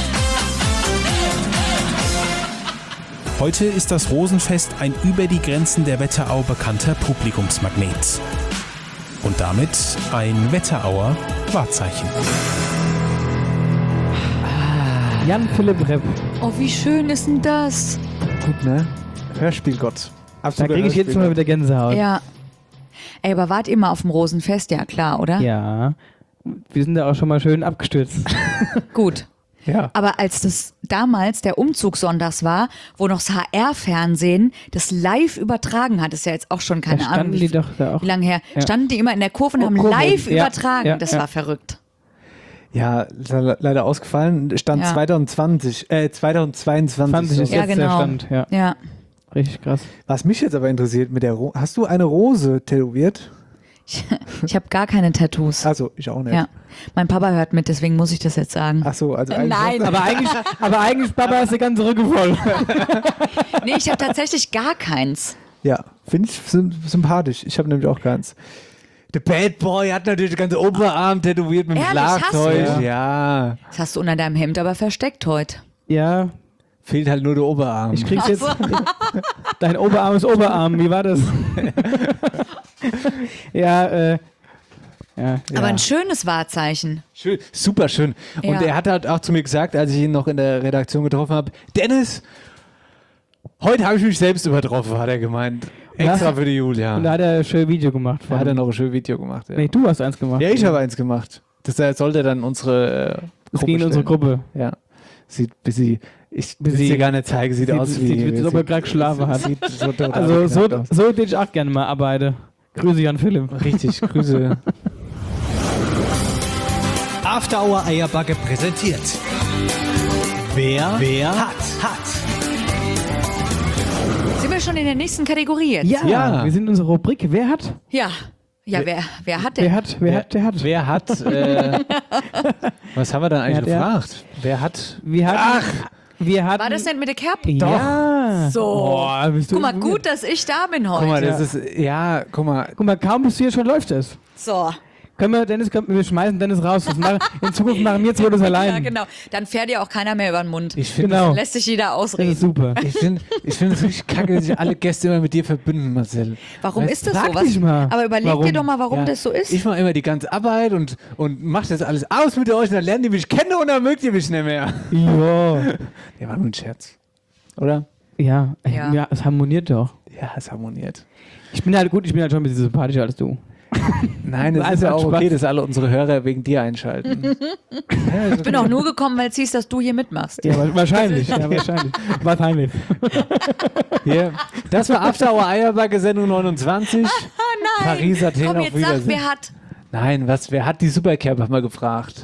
Heute ist das Rosenfest ein über die Grenzen der Wetterau bekannter Publikumsmagnet. Und damit ein Wetterauer Wahrzeichen. Jan Philipp Repp. Oh, wie schön ist denn das? Gut, ne? Hörspielgott. Da Absoluter kriege ich jetzt schon mal wieder Gänsehaut. Ja. Ey, aber wart ihr mal auf dem Rosenfest? Ja, klar, oder? Ja. Wir sind da auch schon mal schön abgestürzt. Gut. Ja. Aber als das damals der Umzug sonntags war, wo noch das H R-Fernsehen das live übertragen hat, ist ja jetzt auch schon keine Da standen Ahnung, wie, die doch da auch. wie lange her, Ja. standen die immer in der Kurve und Oh, haben Kurve. live Ja, übertragen. ja, das ja. war verrückt. Ja, le- leider ausgefallen. Stand Ja. zwanzig zwanzig, äh, zwanzig zweiundzwanzig. zwanzig ist so. Ja, jetzt genau. der Stand. Ja, Ja. richtig krass. Was mich jetzt aber interessiert mit der Ro hast du eine Rose tätowiert? Ich, ich habe gar keine Tattoos. Also, ich auch nicht. Ja. Mein Papa hört mit, deswegen muss ich das jetzt sagen. Ach so, also eigentlich Nein. Aber eigentlich, aber eigentlich, Papa, ist der ganze Rücken voll. Nee, ich habe tatsächlich gar keins. Ja, finde ich sym sympathisch. Ich habe nämlich auch keins. The Bad Boy hat natürlich den ganzen Oberarm tätowiert mit dem Ehrlich, hast Schlagzeug. du? Ja. Das hast du unter deinem Hemd aber versteckt heute. Ja, Fehlt halt nur der Oberarm. ich krieg's jetzt. Dein Oberarm ist Oberarm. Wie war das? ja, äh. Ja, Aber Ja. ein schönes Wahrzeichen. Schön, super schön. Und Ja. er hat halt auch zu mir gesagt, als ich ihn noch in der Redaktion getroffen habe, Dennis, heute habe ich mich selbst übertroffen, hat er gemeint. Extra Ja. für die Julia. Und da hat er ein schönes Video gemacht. Da hat er noch ein schönes Video gemacht. Ja, Nee, du hast eins gemacht. ja ich habe eins gemacht. Das äh, sollte dann unsere äh, Das Gruppe ging in unsere stellen. Gruppe. Ja. Sieht ein bisschen, ich will Bisschen- dir gar nicht zeigen, sieht, Sieht, aus sieht, wie... sieht, als ob er gerade geschlafen hat. Sieht so total Also so, beknackt aus. so würde ich auch gerne mal arbeiten. Grüße Jan Philipp. Richtig, Grüße. After Hour Eierbacke präsentiert. Wer, wer hat, hat. Sind wir schon in der nächsten Kategorie jetzt? Ja, Ja. wir sind in unserer Rubrik. Wer hat? Ja. Ja, wer, wer hat denn? Wer hat? Wer hat? Der hat. Wer hat... Äh, was haben wir dann eigentlich hat er? gefragt? Wer hat... Wir hatten, Ach! Wir hatten, War das nicht mit der Kerbe? Ja. So. Boah, bist du Guck mal, informiert. gut, dass ich da bin heute. Guck mal, das ist... Ja, guck mal. Guck mal, kaum bist du hier, schon läuft es. So. Können wir, Dennis, können, wir schmeißen Dennis raus. Das machen, in Zukunft machen wir zwei das allein. Ja, genau. Dann fährt ja auch keiner mehr über den Mund. Ich finde Genau. Lässt sich jeder Das ausreden. ist super. ich find, ich find es richtig kacke, dass sich alle Gäste immer mit dir verbünden, Marcel. Warum Weißt ist das frag so? Was? dich mal. Aber überleg Warum? dir doch mal, warum Ja, das so ist. Ich mache immer die ganze Arbeit und, und mach das alles aus mit euch und dann lernt ihr mich kennen und dann mögt ihr mich nicht mehr. Ja. Der war nur ein Scherz. Oder? Ja, Ja. ja, es harmoniert doch. Ja, es harmoniert. Ich bin halt gut, ich bin halt schon ein bisschen sympathischer als du. Nein, das Also ist ja hat auch Spaß. okay, dass alle unsere Hörer wegen dir einschalten. Ich bin auch nur gekommen, weil es hieß, dass du hier mitmachst. Ja, wa- wahrscheinlich. ja, wahrscheinlich. Wahrscheinlich. Hier. Das war After Hour Eierbacke Sendung neunundzwanzig. Nein. Paris, Athen, Komm, auf jetzt sag, Wiedersehen. wer hat. Nein, was, wer hat die Supercap, haben wir gefragt.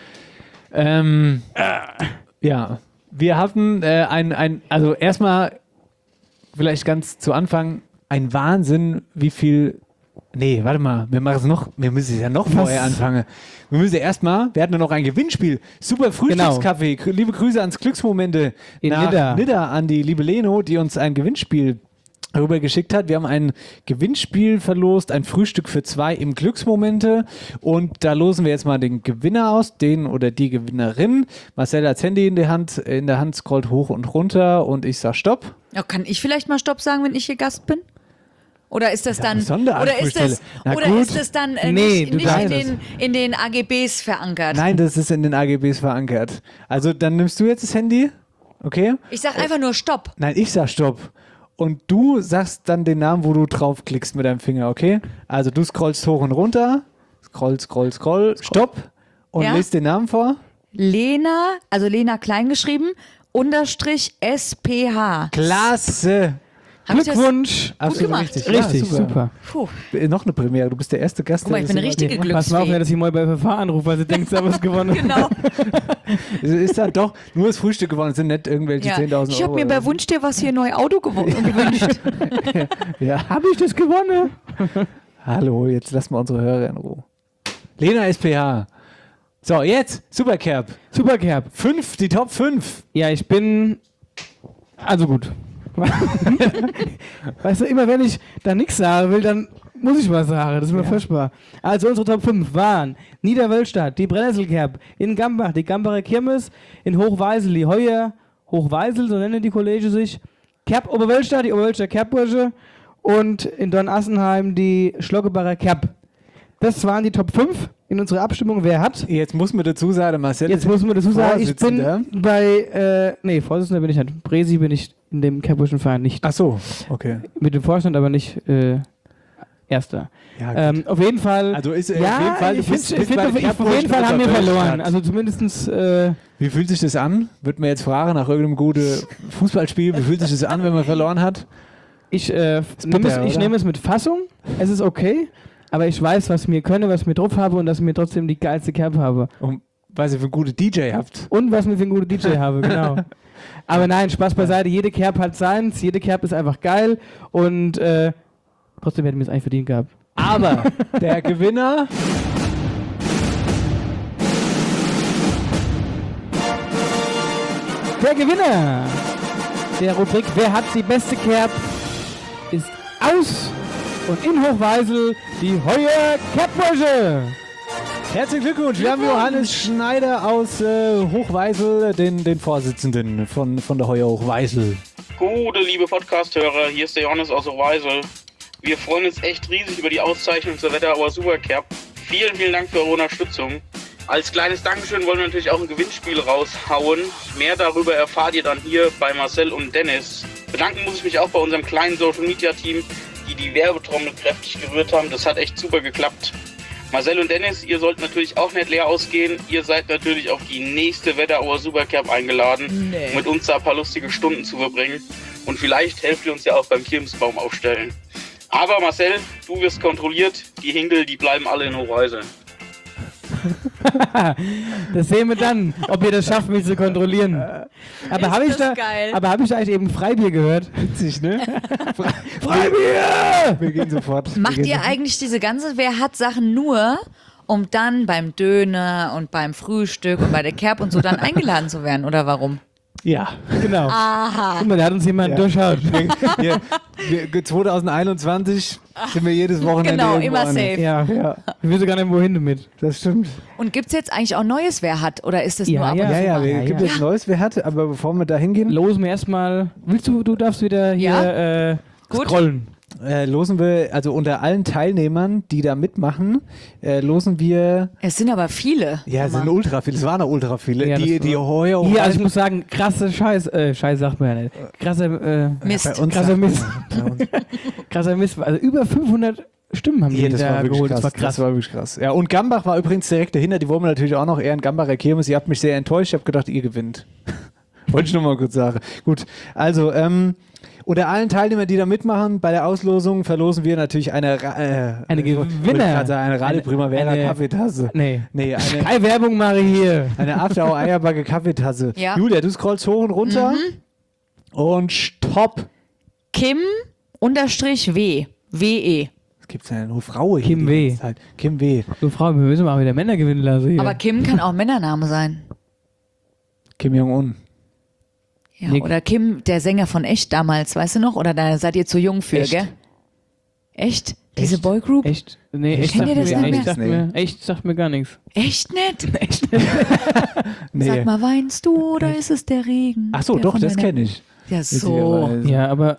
Ähm, ja, wir hatten äh, ein, ein, also erstmal, vielleicht ganz zu Anfang, ein Wahnsinn, wie viel, nee, warte mal, wir machen es noch, wir müssen es ja noch vorher anfangen. Wir müssen ja erstmal, wir hatten ja noch ein Gewinnspiel, super Frühstückskaffee, Grü- liebe Grüße ans Glücksmomente In nach Nidda. Nidda, an die liebe Leno, die uns ein Gewinnspiel rüber geschickt hat. Wir haben ein Gewinnspiel verlost, ein Frühstück für zwei im Glücksmomente und da losen wir jetzt mal den Gewinner aus, den oder die Gewinnerin. Marcel hat das Handy in der Hand, in der Hand scrollt hoch und runter und ich sag Stopp. Ja, kann ich vielleicht mal Stopp sagen, wenn ich hier Gast bin? Oder ist das Ja, dann, eine Sonderanfrage oder ist das, Na oder gut. ist das dann äh, Nee, nicht, du nicht in, darfst den, in den A G Bs verankert? Nein, das ist in den A G Bs verankert. Also dann nimmst du jetzt das Handy, okay? Ich sag einfach nur Stopp. Nein, ich sag Stopp. Und du sagst dann den Namen, wo du draufklickst mit deinem Finger, okay? Also du scrollst hoch und runter, scroll, scroll, scroll, Stopp und Ja. liest den Namen vor. Lena, also Lena klein geschrieben, unterstrich S P H. Klasse! Hab ich das Glückwunsch. Absolut gemacht. richtig. Richtig, Ja, super. Puh. Äh, Noch eine Premiere. Du bist der erste Gast. Guck mal, der ich bin das eine richtige immer- Pass mal auf, Glücksfee. dass ich mal bei F F H anrufe, weil sie denkt, sie haben was gewonnen. Genau. Es ist dann doch nur das Frühstück gewonnen. Es sind nicht irgendwelche Ja. zehntausend Ich Euro. habe mir bei Wunsch dir was hier neu Auto gewo- gewünscht. Ja. Habe ich das gewonnen? Hallo, jetzt lassen wir unsere Hörer in Ruhe. Lena S P H. So, jetzt Supercap. Supercap. Fünf, die Top fünf. Ja, ich bin. Also gut. Weißt du, immer wenn ich da nichts sagen will, dann muss ich was sagen. Das ist mir Ja. furchtbar. Also unsere Top fünf waren Niederwölstadt, die Brennnesselkerb, in Gambach, die Gambacher Kirmes, in Hochweisel, die Heuer, Hochweisel, so nennen die Kollegen sich, Kerb Oberwölstadt, die Oberwölstadt Kerbbursche und in Dornassenheim die Schlockebacher Kerb. Das waren die Top fünf in unserer Abstimmung. Wer hat? Jetzt muss man dazu sagen, Marcel. Jetzt muss man dazu sagen, ich bin Vorsitzender. bei, äh, nee, Vorsitzender bin ich nicht. Presi bin ich in dem Kerbburschen Verein nicht. Ach so, okay. Mit dem Vorstand aber nicht äh, Erster. Ja, gut. Ähm, auf jeden Fall. Also ist äh, ja, auf jeden Fall, du ich bist- find, bist ich bei find, den auf, auf Kerbburschen jeden Fall haben wir Oberwölstadt. verloren. Also zumindestens, äh, Wie fühlt sich das an? Wird man jetzt fragen nach irgendeinem guten Fußballspiel, wie fühlt sich das an, wenn man verloren hat? ich, äh, bitter, nehm es, ich oder? nehme es mit Fassung. Es ist okay. Aber ich weiß, was mir könne, was mir drauf habe und dass ich mir trotzdem die geilste Kerb habe. Und weil ihr für einen guten D J habt. Und was mir für einen guten D J habe, genau. Aber nein, Spaß beiseite. Jede Kerb hat seins. Jede Kerb ist einfach geil. Und äh, trotzdem hätten wir es eigentlich verdient gehabt. Aber der Gewinner Der Gewinner der Rubrik Wer hat die beste Kerb ist aus und in Hochweisel die Heuer Kerbbursche. Herzlichen Glückwunsch, wir haben Johannes Schneider aus äh, Hochweisel, den, den Vorsitzenden von, von der Heuer Hochweisel. Gute, liebe Podcast-Hörer, hier ist der Johannes aus Hochweisel. Wir freuen uns echt riesig über die Auszeichnung zur Wetterauer Supercap. Vielen, vielen Dank für eure Unterstützung. Als kleines Dankeschön wollen wir natürlich auch ein Gewinnspiel raushauen. Mehr darüber erfahrt ihr dann hier bei Marcel und Dennis. Bedanken muss ich mich auch bei unserem kleinen Social-Media-Team, die die Werbetrommel kräftig gerührt haben. Das hat echt super geklappt. Marcel und Dennis, ihr sollt natürlich auch nicht leer ausgehen. Ihr seid natürlich auf die nächste Wetterauer Supercap eingeladen, Nee. um mit uns da ein paar lustige Stunden zu verbringen. Und vielleicht helft ihr uns ja auch beim Kirmesbaum aufstellen. Aber Marcel, du wirst kontrolliert. Die Hinkel, die bleiben alle in Hochweisel. Das sehen wir dann, ob ihr das schafft, mich zu kontrollieren. Aber Ist habe ich, das da, geil. aber hab ich da eigentlich eben Freibier gehört? Witzig, ne? Freibier! Wir gehen sofort. Macht wir gehen ihr eigentlich diese ganze Wer hat Sachen nur, um dann beim Döner und beim Frühstück und bei der Kerb und so dann eingeladen zu werden? Oder warum? Ja. Genau. Aha. Guck mal, da hat uns jemand Ja. durchschaut. Wir, wir, zwanzig einundzwanzig sind wir jedes Wochenende Genau, irgendwo immer anders. safe. Ja. Ja, Ich wüsste gar nicht, wohin damit. das stimmt. Und gibt es jetzt eigentlich auch Neues Wer hat? Oder ist das Ja, nur ab ja. und Ja, zu ja, mal? wir ja, gibt ja. jetzt Neues, wer hat, aber bevor wir da hingehen, Losen wir erstmal. Willst du, du darfst wieder hier Ja? äh, Gut. scrollen. äh, losen wir, also unter allen Teilnehmern, die da mitmachen, äh, losen wir, Es sind aber viele. ja, es sind ultra viele, es waren auch ultra viele, Ja, die, das die war- Heuer Hier, also ich muss sagen, krasse Scheiß, äh, Scheiß sagt man ja nicht. Krasse, äh, Mist. bei uns krasser sagt man- Mist. bei uns- krasser Mist. Also über fünfhundert Stimmen haben die Ja, das da war wirklich geholt. krass. Das war krass. Das war wirklich krass. Ja, und Gambach war übrigens direkt dahinter. Die wollen wir natürlich auch noch eher in Gambacher Kirmes. Ihr habt mich sehr enttäuscht. Ich habe gedacht, ihr gewinnt. Wollte ich nur mal kurz sagen. Gut, also ähm, unter allen Teilnehmern, die da mitmachen, bei der Auslosung verlosen wir natürlich eine Ra äh, Eine ich wollte Gewinner. gerade sagen, eine Radio Eine- Primavera eine- Kaffeetasse. Nee. Nee, eine, Keine Werbung mache ich hier. eine After Hour Eierbacke Kaffeetasse. Ja. Julia, du scrollst hoch und runter und stopp. Kim unterstrich W. W-E. Es gibt ja nur Frauen hier. Kim die W. ganze Zeit. Kim W. Du Frau, wir müssen mal wieder Männer gewinnen lassen hier. Aber Kim kann auch Männername sein. Kim Jong-un. Ja, Nick. oder Kim, der Sänger von Echt damals, weißt du noch? Oder da seid ihr zu jung für, Echt? gell? Echt? Diese Echt? Boygroup? Echt? Nee, Echt? echt Kennt sagt ihr das mir, nicht echt mehr? sagt Nee. mir, echt sagt mir gar nichts. Echt nicht? Echt? Nee. Sag mal, weinst du oder ist es der Regen? Ach so, der doch, von das deiner- kenne ich. Ja, so. Witzigerweise. Ja, aber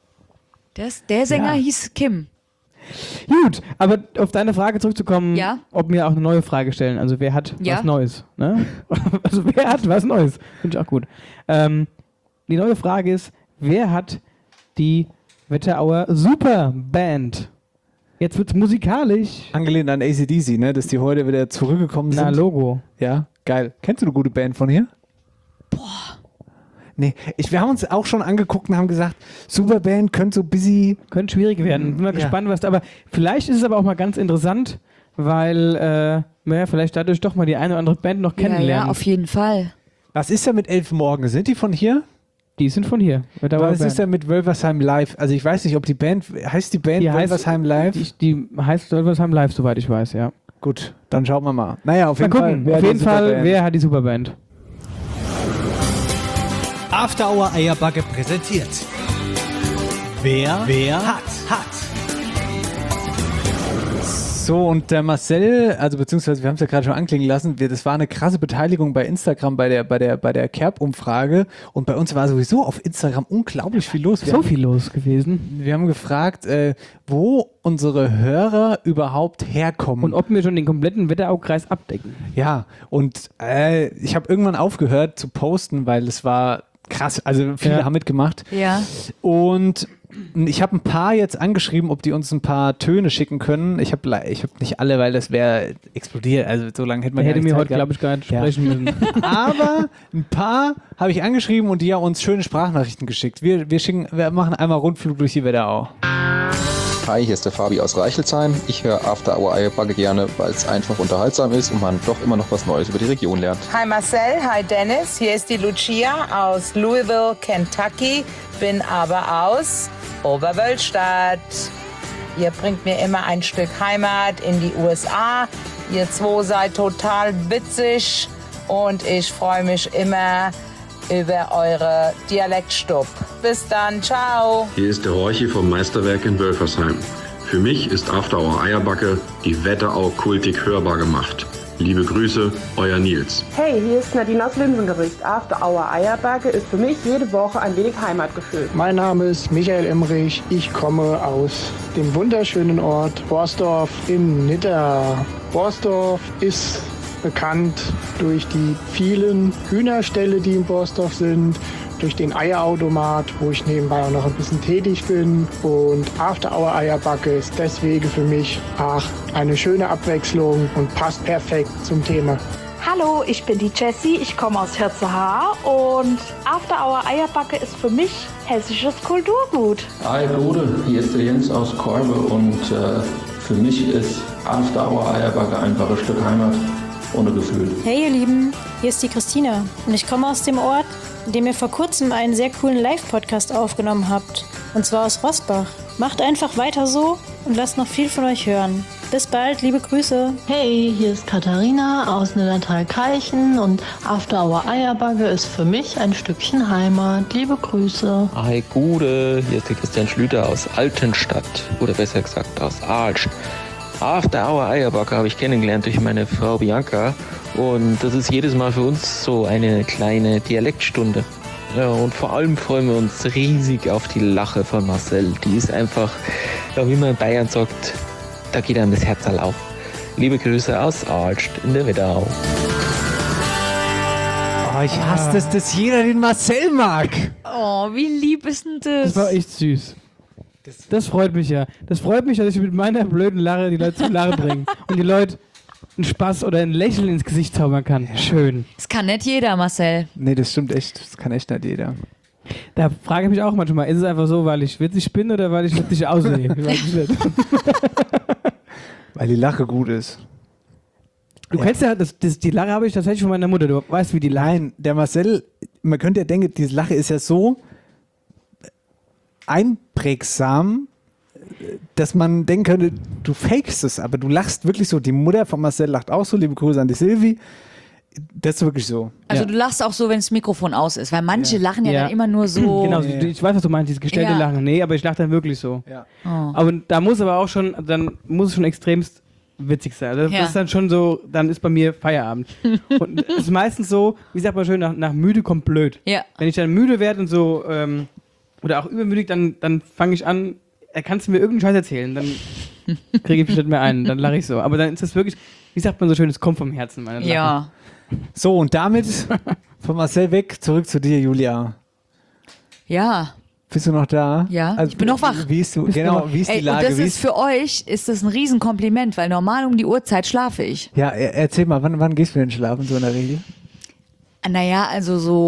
Das, der Sänger Ja. hieß Kim. gut. Aber auf deine Frage zurückzukommen, Ja. ob wir auch eine neue Frage stellen. Also wer hat Ja. was Neues? Ne? Also wer hat was Neues? Finde ich auch gut. Ähm, die neue Frage ist, wer hat die Wetterauer Superband? Jetzt wird's musikalisch. Angelehnt an A C D C, ne? Dass die heute wieder zurückgekommen sind. Na, Logo. Ja, geil. Kennst du eine gute Band von hier? Boah. Nee, ich, wir haben uns auch schon angeguckt und haben gesagt, Superband könnte so busy. Könnte schwierig werden. Bin mal Ja. gespannt, was da. Aber vielleicht ist es aber auch mal ganz interessant, weil, äh, naja, vielleicht dadurch doch mal die eine oder andere Band noch Ja, kennenlernen. ja, auf jeden Fall. Was ist da mit Elf Morgen? Sind die von hier? Die sind von hier. Was ist da mit Wölversheim Live? Also ich weiß nicht, ob die Band, heißt die Band Die heißt- Wölversheim Live? Die, die heißt Wölversheim Live, soweit ich weiß, ja. Gut, dann schauen wir mal. Naja, auf Mal jeden gucken, Fall. wer auf die jeden Fall, Superband? wer hat die Superband? After Hour Eierbacke präsentiert. Wer, wer hat, hat. So, und der Marcel, also beziehungsweise wir haben es ja gerade schon anklingen lassen, wir, das war eine krasse Beteiligung bei Instagram, bei der, bei der, bei der Kerb-Umfrage, und bei uns war sowieso auf Instagram unglaublich viel los. Wir So haben, viel los gewesen. wir haben gefragt, äh, wo unsere Hörer überhaupt herkommen. Und ob wir schon den kompletten Wetteraukreis abdecken. Ja, und äh, ich habe irgendwann aufgehört zu posten, weil es war krass, also viele Ja. haben mitgemacht. Ja. Und ich habe ein paar jetzt angeschrieben, ob die uns ein paar Töne schicken können. Ich habe ich hab nicht alle, weil das wäre explodiert. Also so lange hätte Da man hätte gar mir nicht heute, Zeit glaube ich, gar nicht Ja. sprechen müssen. Aber ein paar habe ich angeschrieben und die haben uns schöne Sprachnachrichten geschickt. Wir, wir, schicken, wir machen einmal Rundflug durch die Wetterau. Hi, hier ist der Fabi aus Reichelsheim. Ich höre After Hour Eierbacke gerne, weil es einfach unterhaltsam ist und man doch immer noch was Neues über die Region lernt. Hi Marcel, hi Dennis, hier ist die Lucia aus Louisville, Kentucky, bin aber aus Oberwölstadt. Ihr bringt mir immer ein Stück Heimat in die U S A. Ihr zwei seid total witzig und ich freue mich immer über eure Dialektstub. Bis dann, ciao. Hier ist der Horchi vom Meisterwerk in Wölfersheim. Für mich ist After Hour Eierbacke die Wetterau kultig hörbar gemacht. Liebe Grüße, euer Nils. Hey, hier ist Nadine aus Linsengericht. After Hour Eierbacke ist für mich jede Woche ein wenig Heimatgefühl. Mein Name ist Michael Emmerich. Ich komme aus dem wunderschönen Ort Borsdorf in Nidda. Borsdorf ist bekannt durch die vielen Hühnerställe, die in Borsdorf sind, durch den Eierautomat, wo ich nebenbei auch noch ein bisschen tätig bin. Und After Hour Eierbacke ist deswegen für mich auch eine schöne Abwechslung und passt perfekt zum Thema. Hallo, ich bin die Jessie, ich komme aus Hirzehaar und After Hour Eierbacke ist für mich hessisches Kulturgut. Hi Bruder, hier ist der Jens aus Korbe und äh, für mich ist After Hour Eierbacke einfach ein Stück Heimat ohne Gefühl. Hey ihr Lieben, hier ist die Christina und ich komme aus dem Ort, in dem ihr vor kurzem einen sehr coolen Live-Podcast aufgenommen habt. Und zwar aus Rossbach. Macht einfach weiter so und lasst noch viel von euch hören. Bis bald, liebe Grüße. Hey, hier ist Katharina aus Nillertal-Keichen und After Hour Eierbacke ist für mich ein Stückchen Heimat. Liebe Grüße. Hi Gude, hier ist der Christian Schlüter aus Altenstadt oder besser gesagt aus Aalst. After Hour Eierbacke habe ich kennengelernt durch meine Frau Bianca und das ist jedes Mal für uns so eine kleine Dialektstunde. Ja, und vor allem freuen wir uns riesig auf die Lache von Marcel. Die ist einfach, ja, wie man in Bayern sagt, da geht einem das Herz auf. Liebe Grüße aus Aalst in der Wetterau. Oh, ich hasse das, dass jeder den Marcel mag. Oh, wie lieb ist denn das? Das war echt süß. Das freut mich ja. Das freut mich, dass ich mit meiner blöden Lache die Leute zum Lachen bringe. Und die Leute einen Spaß oder ein Lächeln ins Gesicht zaubern kann. Schön. Das kann nicht jeder, Marcel. Nee, das stimmt echt. Das kann echt nicht jeder. Da frage ich mich auch manchmal, ist es einfach so, weil ich witzig bin oder weil ich witzig aussehe? Ich weiß es nicht. Weil die Lache gut ist. Du kennst ja, das, das, die Lache habe ich tatsächlich von meiner Mutter. Du weißt, wie die lacht. Nein, der Marcel, man könnte ja denken, diese Lache ist ja so einprägsam, dass man denken könnte, du fakest es, aber du lachst wirklich so. Die Mutter von Marcel lacht auch so. Liebe Grüße an die Silvi. Das ist wirklich so. Also Ja. du lachst auch so, wenn das Mikrofon aus ist, weil manche lachen ja, Ja. dann immer nur so. Genau, so, ich weiß, was du meinst, dieses gestellte Ja. Lachen. Nee, aber ich lache dann wirklich so. Ja. Oh. Aber da muss aber auch schon, dann muss es schon extremst witzig sein. Das, Ja. das ist dann schon so, dann ist bei mir Feierabend. Und es ist meistens so, wie sagt man schön, nach, nach müde kommt blöd. Ja. Wenn ich dann müde werde und so, ähm, oder auch übermüdig, dann, dann fange ich an, er kannst du mir irgendeinen Scheiß erzählen, dann kriege ich mich nicht mehr ein, dann lache ich so. Aber dann ist das wirklich, wie sagt man so schön, es kommt vom Herzen, meine Lachen. Ja. So, und damit von Marcel weg, zurück zu dir, Julia. Ja. Bist du noch da? Ja, Also, ich bin noch wach. Wie ist, du, genau, wie ist Ey, die Lage? und das Wie ist für euch ist das ein Riesenkompliment, weil normal um die Uhrzeit schlafe ich. ja, er- erzähl mal, wann, wann gehst du denn schlafen, so in der Regel? Naja, also so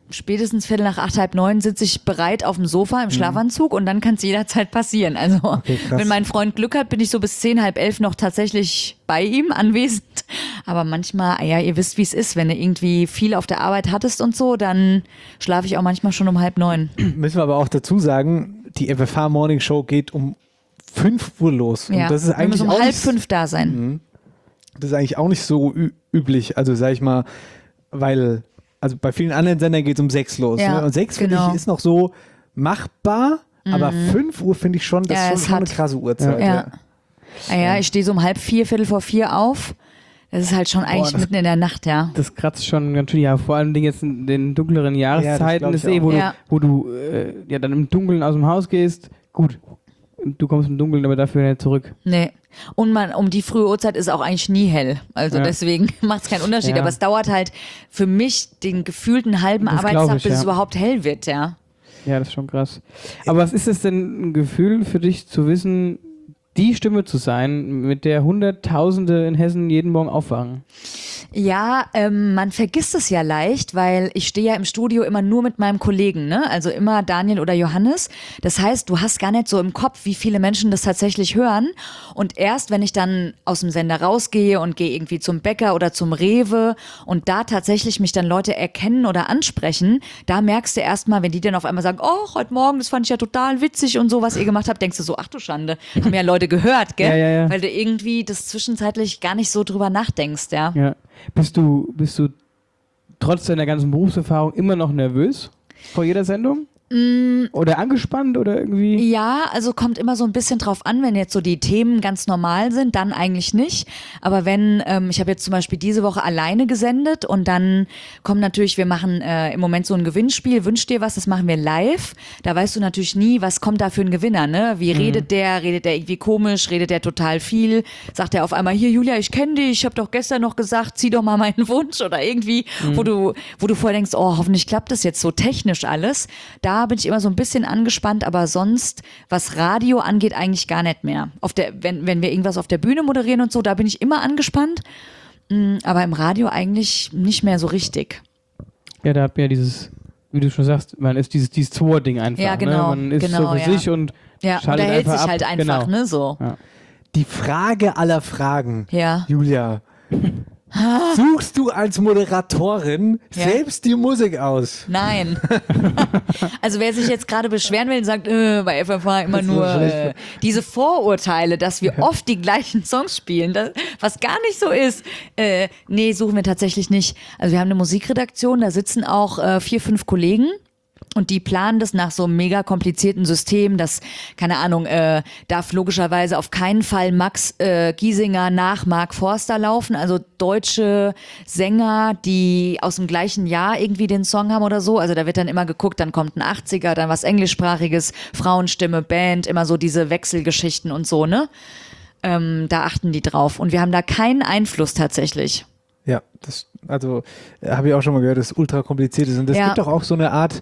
spätestens Viertel nach acht, halb neun sitze ich bereit auf dem Sofa im Schlafanzug und dann kann es jederzeit passieren. Also Okay, krass. wenn mein Freund Glück hat, bin ich so bis zehn, halb elf noch tatsächlich bei ihm anwesend. Aber manchmal, ja, ihr wisst, wie es ist, wenn du irgendwie viel auf der Arbeit hattest und so, dann schlafe ich auch manchmal schon um halb neun. Müssen wir aber auch dazu sagen, die F F H Morning Show geht um fünf Uhr los. Und Ja, das ist wir eigentlich müssen um auch halb nicht, fünf da sein. Mhm. Das ist eigentlich auch nicht so ü- üblich. Also sag ich mal, weil, also bei vielen anderen Sendern geht es um sechs los. Ja, Ne? Und sechs finde genau. ich ist noch so machbar, aber Mhm. fünf Uhr finde ich schon, das Ja, ist es schon, schon eine hat- krasse Uhrzeit. Ja. Ja. Ah ja, ich stehe so um halb vier, Viertel vor vier auf. Das ist halt schon eigentlich das- mitten in der Nacht, ja. Das kratzt schon ganz schön, ja, vor allem jetzt in den dunkleren Jahreszeiten glaub ich ist eh, wo auch. du, Ja. wo du äh, ja dann im Dunkeln aus dem Haus gehst. Gut, du kommst im Dunkeln, aber dafür nicht zurück. Nee. Und man, um die frühe Uhrzeit ist auch eigentlich nie hell. Also Ja. deswegen macht es keinen Unterschied. Ja. Aber es dauert halt für mich den gefühlten halben Das glaub Arbeitstag, ich, bis ja. es überhaupt hell wird, ja. Ja, das ist schon krass. Aber was ist es denn ein Gefühl für dich zu wissen, die Stimme zu sein, mit der Hunderttausende in Hessen jeden Morgen aufwachen? Ja, ähm, man vergisst es ja leicht, weil ich stehe ja im Studio immer nur mit meinem Kollegen, ne? Also immer Daniel oder Johannes. Das heißt, du hast gar nicht so im Kopf, wie viele Menschen das tatsächlich hören. Und erst, wenn ich dann aus dem Sender rausgehe und gehe irgendwie zum Bäcker oder zum Rewe und da tatsächlich mich dann Leute erkennen oder ansprechen, da merkst du erstmal, wenn die dann auf einmal sagen, oh, heute Morgen, das fand ich ja total witzig und so, was ihr gemacht habt, denkst du so, ach du Schande, haben ja Leute gehört, gell? Ja, ja, ja. Weil du irgendwie das zwischenzeitlich gar nicht so drüber nachdenkst, ja. Ja. Bist du, bist du trotz deiner ganzen Berufserfahrung immer noch nervös vor jeder Sendung? Mm, Oder angespannt oder irgendwie? Ja, also kommt immer so ein bisschen drauf an, wenn jetzt so die Themen ganz normal sind, dann eigentlich nicht. Aber wenn, ähm, ich habe jetzt zum Beispiel diese Woche alleine gesendet und dann kommt natürlich, wir machen äh, im Moment so ein Gewinnspiel, wünsch dir was, das machen wir live. Da weißt du natürlich nie, was kommt da für ein Gewinner, ne? Wie Mhm. redet der? Redet der irgendwie komisch? Redet der total viel? Sagt der auf einmal, hier Julia, ich kenne dich, ich habe doch gestern noch gesagt, zieh doch mal meinen Wunsch oder irgendwie, Mhm. wo du, wo du vorher denkst, oh, hoffentlich klappt das jetzt so technisch alles. Da bin ich immer so ein bisschen angespannt, aber sonst, was Radio angeht, eigentlich gar nicht mehr. Auf der, wenn, wenn wir irgendwas auf der Bühne moderieren und so, da bin ich immer angespannt, Mm, aber im Radio eigentlich nicht mehr so richtig. Ja, da hat man ja dieses, wie du schon sagst, man ist dieses, dieses Zwo-Ding einfach. Ja, genau, Ne? Man ist genau, so für ja. sich und Ja, schaltet unterhält einfach sich ab. halt einfach, Genau. ne, so. Ja. Die Frage aller Fragen, Ja. Julia. Suchst du als Moderatorin Ja. selbst die Musik aus? Nein. Also wer sich jetzt gerade beschweren will und sagt, äh, bei F F H immer Das ist nur so schlecht. äh, diese Vorurteile, dass wir oft die gleichen Songs spielen, das, was gar nicht so ist. Äh, nee, suchen wir tatsächlich nicht. Also wir haben eine Musikredaktion, da sitzen auch äh, vier, fünf Kollegen. Und die planen das nach so einem mega komplizierten System, das, keine Ahnung, äh, darf logischerweise auf keinen Fall Max äh, Giesinger nach Mark Forster laufen, also deutsche Sänger, die aus dem gleichen Jahr irgendwie den Song haben oder so. Also da wird dann immer geguckt, dann kommt ein achtziger, dann was englischsprachiges, Frauenstimme, Band, immer so diese Wechselgeschichten und so, ne? Ähm, da achten die drauf. Und wir haben da keinen Einfluss tatsächlich. Ja, das, also äh, habe ich auch schon mal gehört, dass es ultra kompliziert ist. Und es Ja. gibt doch auch so eine Art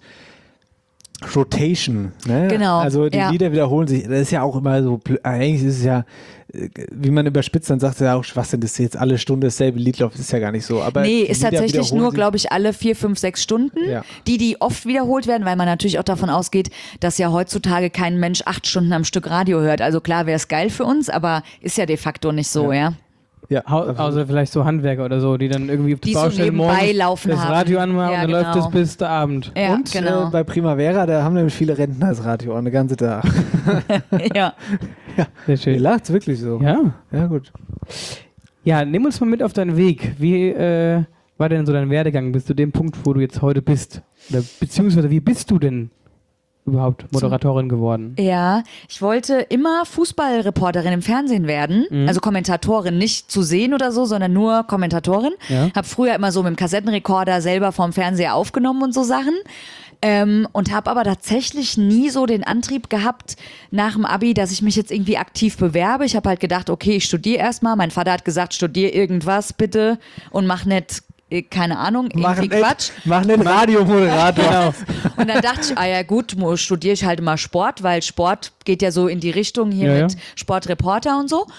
Rotation. Ne? Genau, Also die ja. Lieder wiederholen sich. Das ist ja auch immer so, blö- eigentlich ist es ja, äh, wie man überspitzt, dann sagt er ja auch Schwachsinn, dass jetzt alle Stunde dasselbe Lied läuft. Das ist ja gar nicht so. Aber Nee, die ist Lieder tatsächlich wiederholen nur, sich- glaube ich, alle vier, fünf, sechs Stunden, Ja. die, die oft wiederholt werden, weil man natürlich auch davon ausgeht, dass ja heutzutage kein Mensch acht Stunden am Stück Radio hört. Also klar wäre es geil für uns, aber ist ja de facto nicht so, ja. Ja, Au- außer vielleicht so Handwerker oder so, die dann irgendwie auf Die der so Baustelle nebenbei morgens laufen das haben. Radio anmachen Ja, und dann läuft genau. es bis der Abend. Ja, Und genau. äh, bei Primavera, da haben nämlich viele Rentner das Radio an, den ganzen Tag. ja. Sehr schön. Ihr lacht's wirklich so. Ja. Ja, gut. Ja, nimm uns mal mit auf deinen Weg. Wie äh, war denn so dein Werdegang bis zu dem Punkt, wo du jetzt heute bist? Oder beziehungsweise wie bist du denn überhaupt Moderatorin geworden? Ja, ich wollte immer Fußballreporterin im Fernsehen werden, Mhm. also Kommentatorin, nicht zu sehen oder so, sondern nur Kommentatorin. Ja. Hab früher immer so mit dem Kassettenrekorder selber vorm Fernseher aufgenommen und so Sachen. Ähm, und habe aber tatsächlich nie so den Antrieb gehabt nach dem Abi, dass ich mich jetzt irgendwie aktiv bewerbe. Ich habe halt gedacht, okay, ich studiere erstmal. Mein Vater hat gesagt, studier irgendwas bitte und mach nicht, äh, keine Ahnung, Mach irgendwie nicht, Quatsch. mach nicht Radiomoderator. Genau. Und dann dachte ich, ah ja gut, mu- studiere ich halt mal Sport, weil Sport geht ja so in die Richtung hier Ja, mit ja. Sportreporter und so.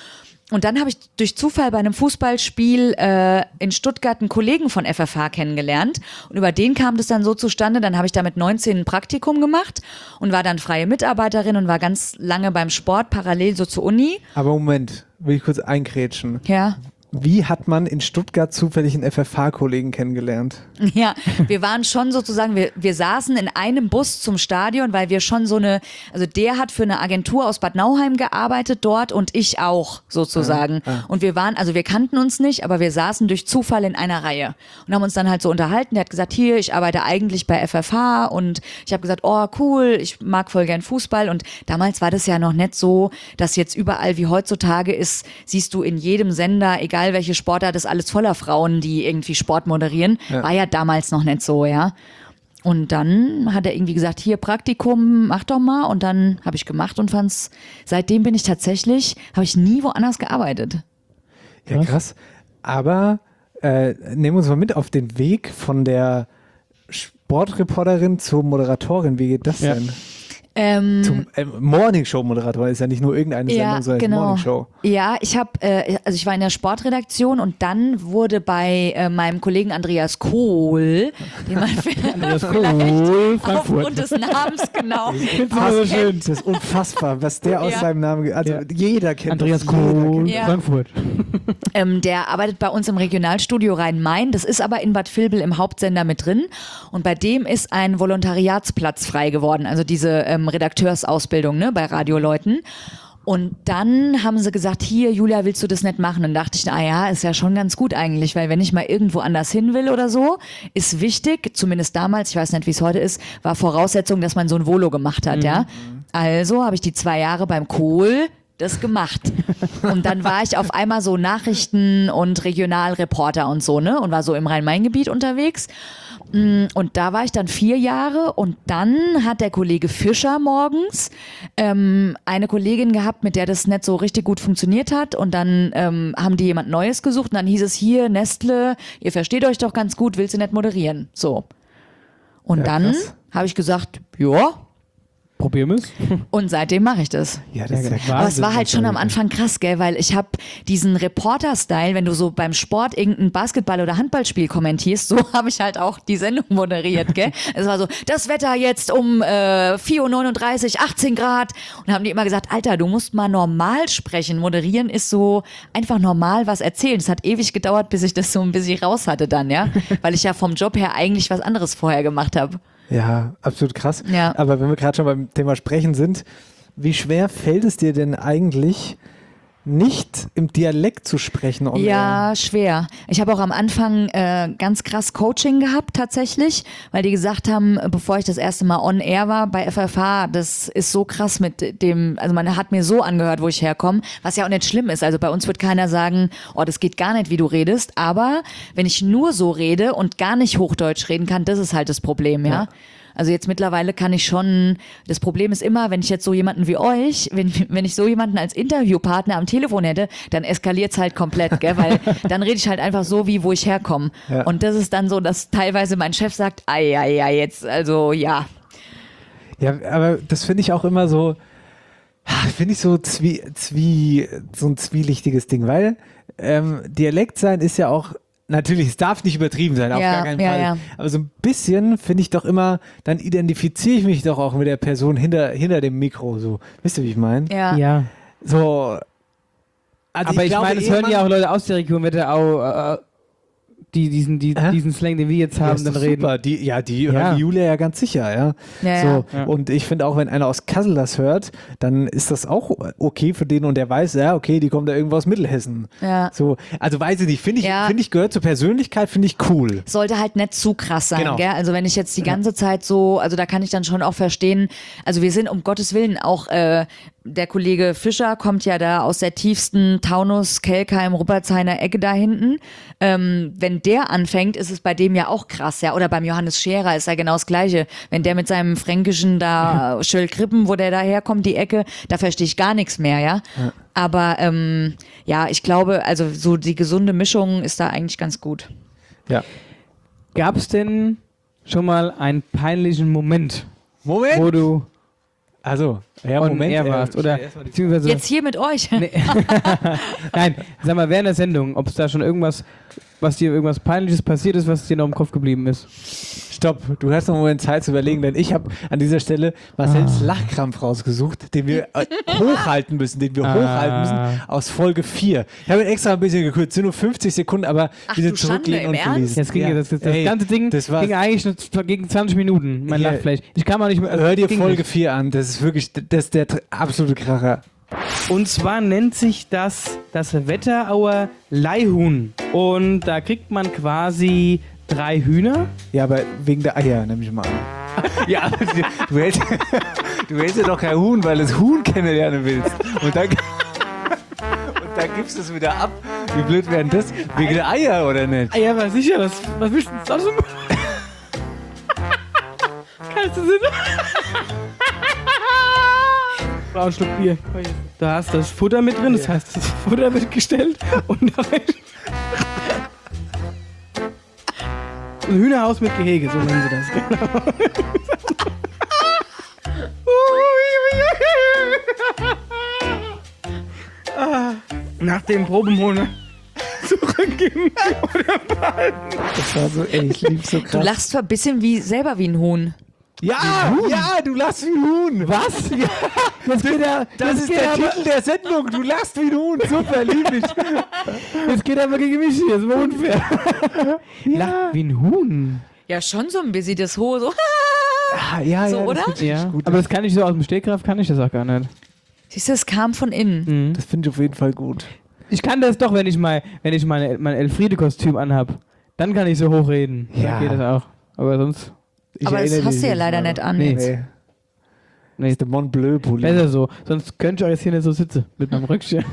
und dann habe ich durch Zufall bei einem Fußballspiel äh, in Stuttgart einen Kollegen von F F H kennengelernt und über den kam das dann so zustande, dann habe ich da mit neunzehn ein Praktikum gemacht und war dann freie Mitarbeiterin und war ganz lange beim Sport, parallel so zur Uni. Aber Moment, will ich kurz eingrätschen. Ja. Wie hat man in Stuttgart zufällig einen F F H-Kollegen kennengelernt? Ja, wir waren schon sozusagen, wir, wir saßen in einem Bus zum Stadion, weil wir schon so eine, also der hat für eine Agentur aus Bad Nauheim gearbeitet dort und ich auch sozusagen. Ah, ah. Und wir waren, also wir kannten uns nicht, aber wir saßen durch Zufall in einer Reihe und haben uns dann halt so unterhalten. Der hat gesagt, hier, ich arbeite eigentlich bei F F H und ich habe gesagt, oh cool, ich mag voll gern Fußball und damals war das ja noch nicht so, dass jetzt überall wie heutzutage ist, siehst du in jedem Sender, egal welche Sportart, ist alles voller Frauen, die irgendwie Sport moderieren. Ja. War ja damals noch nicht so, ja. Und dann hat er irgendwie gesagt, hier Praktikum, mach doch mal. Und dann habe ich gemacht und fand's, seitdem bin ich tatsächlich, habe ich nie woanders gearbeitet. Ja, krass. Aber äh, nehmen wir uns mal mit auf den Weg von der Sportreporterin zur Moderatorin. Wie geht das Ja. denn? Ähm, Zum äh, Morningshow-Moderator ist ja nicht nur irgendeine ja, Sendung, sondern genau. Morningshow. Ja, ich habe, äh, also ich war in der Sportredaktion und dann wurde bei äh, meinem Kollegen Andreas Kohl, den man Andreas Kohl, aufgrund des Namens genau. Ich finde das so schön. Das ist unfassbar, was der aus Ja. seinem Namen, also Ja. jeder kennt Andreas das. Jeder Kohl, kennt Ja. Frankfurt. Ähm, der arbeitet bei uns im Regionalstudio Rhein-Main. Das ist aber in Bad Vilbel im Hauptsender mit drin. Und bei dem ist ein Volontariatsplatz frei geworden. Also diese ähm, Redakteursausbildung, ne, bei Radioleuten. Und dann haben sie gesagt, hier, Julia, willst du das nicht machen? Und dachte ich, na ja, ist ja schon ganz gut eigentlich, weil wenn ich mal irgendwo anders hin will oder so, ist wichtig, zumindest damals, ich weiß nicht, wie es heute ist, war Voraussetzung, dass man so ein Volo gemacht hat, Mhm. ja. Also habe ich die zwei Jahre beim Kohl das gemacht. Und dann war ich auf einmal so Nachrichten- und Regionalreporter und so, ne? Und war so im Rhein-Main-Gebiet unterwegs. Und da war ich dann vier Jahre und dann hat der Kollege Fischer morgens ähm, eine Kollegin gehabt, mit der das nicht so richtig gut funktioniert hat und dann ähm, haben die jemand Neues gesucht und dann hieß es hier, Nestle, ihr versteht euch doch ganz gut, willst du nicht moderieren? So. Und Ja, dann krass. habe ich gesagt, ja. Probieren wir es. Und seitdem mache ich das. Ja, das ist ja Aber es war Wahnsinn, halt schon was am da Anfang krass, gell, weil ich habe diesen Reporter-Style, wenn du so beim Sport irgendein Basketball- oder Handballspiel kommentierst, so habe ich halt auch die Sendung moderiert, gell. Es war so, das Wetter jetzt um äh, vier Uhr neununddreißig, achtzehn Grad. Und dann haben die immer gesagt, Alter, du musst mal normal sprechen. Moderieren ist so einfach normal was erzählen. Es hat ewig gedauert, bis ich das so ein bisschen raus hatte dann, ja. Weil ich ja vom Job her eigentlich was anderes vorher gemacht habe. Ja, absolut krass. Ja. Aber wenn wir gerade schon beim Thema Sprechen sind, wie schwer fällt es dir denn eigentlich, nicht im Dialekt zu sprechen? on air? Ja, schwer. Ich habe auch am Anfang äh, ganz krass Coaching gehabt tatsächlich, weil die gesagt haben, bevor ich das erste Mal on air war bei F F H, das ist so krass mit dem, also man hat mir so angehört, wo ich herkomme, was ja auch nicht schlimm ist. Also bei uns wird keiner sagen, oh, das geht gar nicht, wie du redest, aber wenn ich nur so rede und gar nicht Hochdeutsch reden kann, das ist halt das Problem, ja. Ja. Also jetzt mittlerweile kann ich schon, das Problem ist immer, wenn ich jetzt so jemanden wie euch, wenn, wenn ich so jemanden als Interviewpartner am Telefon hätte, dann eskaliert's halt komplett, gell, weil dann rede ich halt einfach so, wie wo ich herkomme. Ja. Und das ist dann so, dass teilweise mein Chef sagt, ah ja, ja, jetzt, also ja. Ja, aber das finde ich auch immer so, finde ich so zwie, zwie, so ein zwielichtiges Ding, weil ähm, Dialekt sein ist ja auch, natürlich, es darf nicht übertrieben sein, auf Ja, gar keinen ja, Fall. ja. Aber so ein bisschen finde ich doch immer, dann identifiziere ich mich doch auch mit der Person hinter, hinter dem Mikro, so. Wisst ihr, wie ich meine? Ja. Ja. So. Also Aber ich, glaube, meine, es ehe hören man- ja auch Leute aus der Region, wird ja auch äh, die, diesen, die, diesen Slang, den wir jetzt Ja, haben, ist dann doch reden. super. Die, ja, die Ja. hören die Julia ja ganz sicher, ja. Ja, so, ja. Ja. Und ich finde auch, wenn einer aus Kassel das hört, dann ist das auch okay für den und der weiß, ja, okay, die kommen da irgendwo aus Mittelhessen. Ja. So, also weiß ich nicht, finde ich, Ja. finde ich gehört zur Persönlichkeit, finde ich cool. Sollte halt nicht zu krass sein, Genau. gell? Also wenn ich jetzt die ganze Zeit so, also da kann ich dann schon auch verstehen, also wir sind um Gottes Willen auch, äh, der Kollege Fischer kommt ja da aus der tiefsten Taunus, Kelkheim, Ruppertshainer Ecke da hinten. Ähm, wenn der anfängt, ist es bei dem ja auch krass, ja. Oder beim Johannes Scherer ist ja genau das Gleiche. Wenn der mit seinem Fränkischen da, Schöllkrippen, wo der da herkommt, die Ecke, da verstehe ich gar nichts mehr, ja. Ja. Aber ähm, ja, ich glaube, also so die gesunde Mischung ist da eigentlich ganz gut. Ja. Gab es denn schon mal einen peinlichen Moment, Moment! wo du Also, Ja, on Moment, air äh, warst. Oder beziehungsweise. Jetzt hier mit euch. Nee. Nein, sag mal, während der Sendung, ob es da schon irgendwas, was dir irgendwas Peinliches passiert ist, was dir noch im Kopf geblieben ist. Stopp, du hast noch einen Moment Zeit zu überlegen, denn ich habe an dieser Stelle Marcells Ah. Lachkrampf rausgesucht, den wir äh, hochhalten müssen, den wir Ah. hochhalten müssen aus Folge vier. Ich habe ihn extra ein bisschen gekürzt, es sind nur fünfzig Sekunden, aber Ach, wir du sind Schande, zurücklehnen im und Ernst? gelesen. Jetzt ging ja, das, das, das Ey, ganze Ding das war, ging eigentlich nur gegen zwanzig Minuten, mein Ja. Lachfleisch. Ich kann mal nicht mehr. also hör dir ging Folge nicht. vier an, das ist wirklich, das ist der tr- absolute Kracher. Und zwar nennt sich das das Wetterauer Leihhuhn. Und da kriegt man quasi drei Hühner. Ja, aber wegen der Eier, nehme ich mal an. Ja, du hältst, du hältst ja doch kein Huhn, weil du das Huhn kennenlernen willst. Und dann, und dann gibst du es wieder ab. Wie blöd wäre denn das? Wegen der Eier, oder nicht? Ah ja, war sicher. Was, was willst du denn sonst? Kannst du Sinn? Brauch einen Schluck Bier. Da hast das Futter mit drin, das heißt, das Futter wird gestellt und da ein Hühnerhaus mit Gehege, so nennen sie das. Ah, nach dem Probemonat zurückgeben oder behalten. Das war so, ey, ich lieb's so krass. Du lachst zwar ein bisschen wie selber wie ein Huhn. Ja, ja, du lachst wie ein Huhn. Was? Ja, das, geht ja, Das, das ist geht der aber, Titel der Sendung. Du lachst wie ein Huhn. Super, lieb ich. das geht aber gegen mich hier, das war unfair. Ja. Lacht wie ein Huhn. Ja, schon so ein bisschen das Hohe, so. Ah, ja, So, ja, oder? Das Ja, gut. aber das kann ich so aus dem Stegreif, kann ich das auch gar nicht. Siehst du, es kam von innen. Das finde ich auf jeden Fall gut. Ich kann das doch, wenn ich mal, wenn ich meine, mein Elfriede-Kostüm anhab. Dann kann ich so hochreden. Ja. Dann geht das auch. Aber sonst. Ich Aber das erinnere hast dich du ja nicht leider mal. nicht an. Nee. jetzt. Nee. Nee. Das ist der Mont Bleu Pulli. Besser so. Sonst könnte ich auch jetzt hier nicht so sitzen. Mit meinem Röckchen.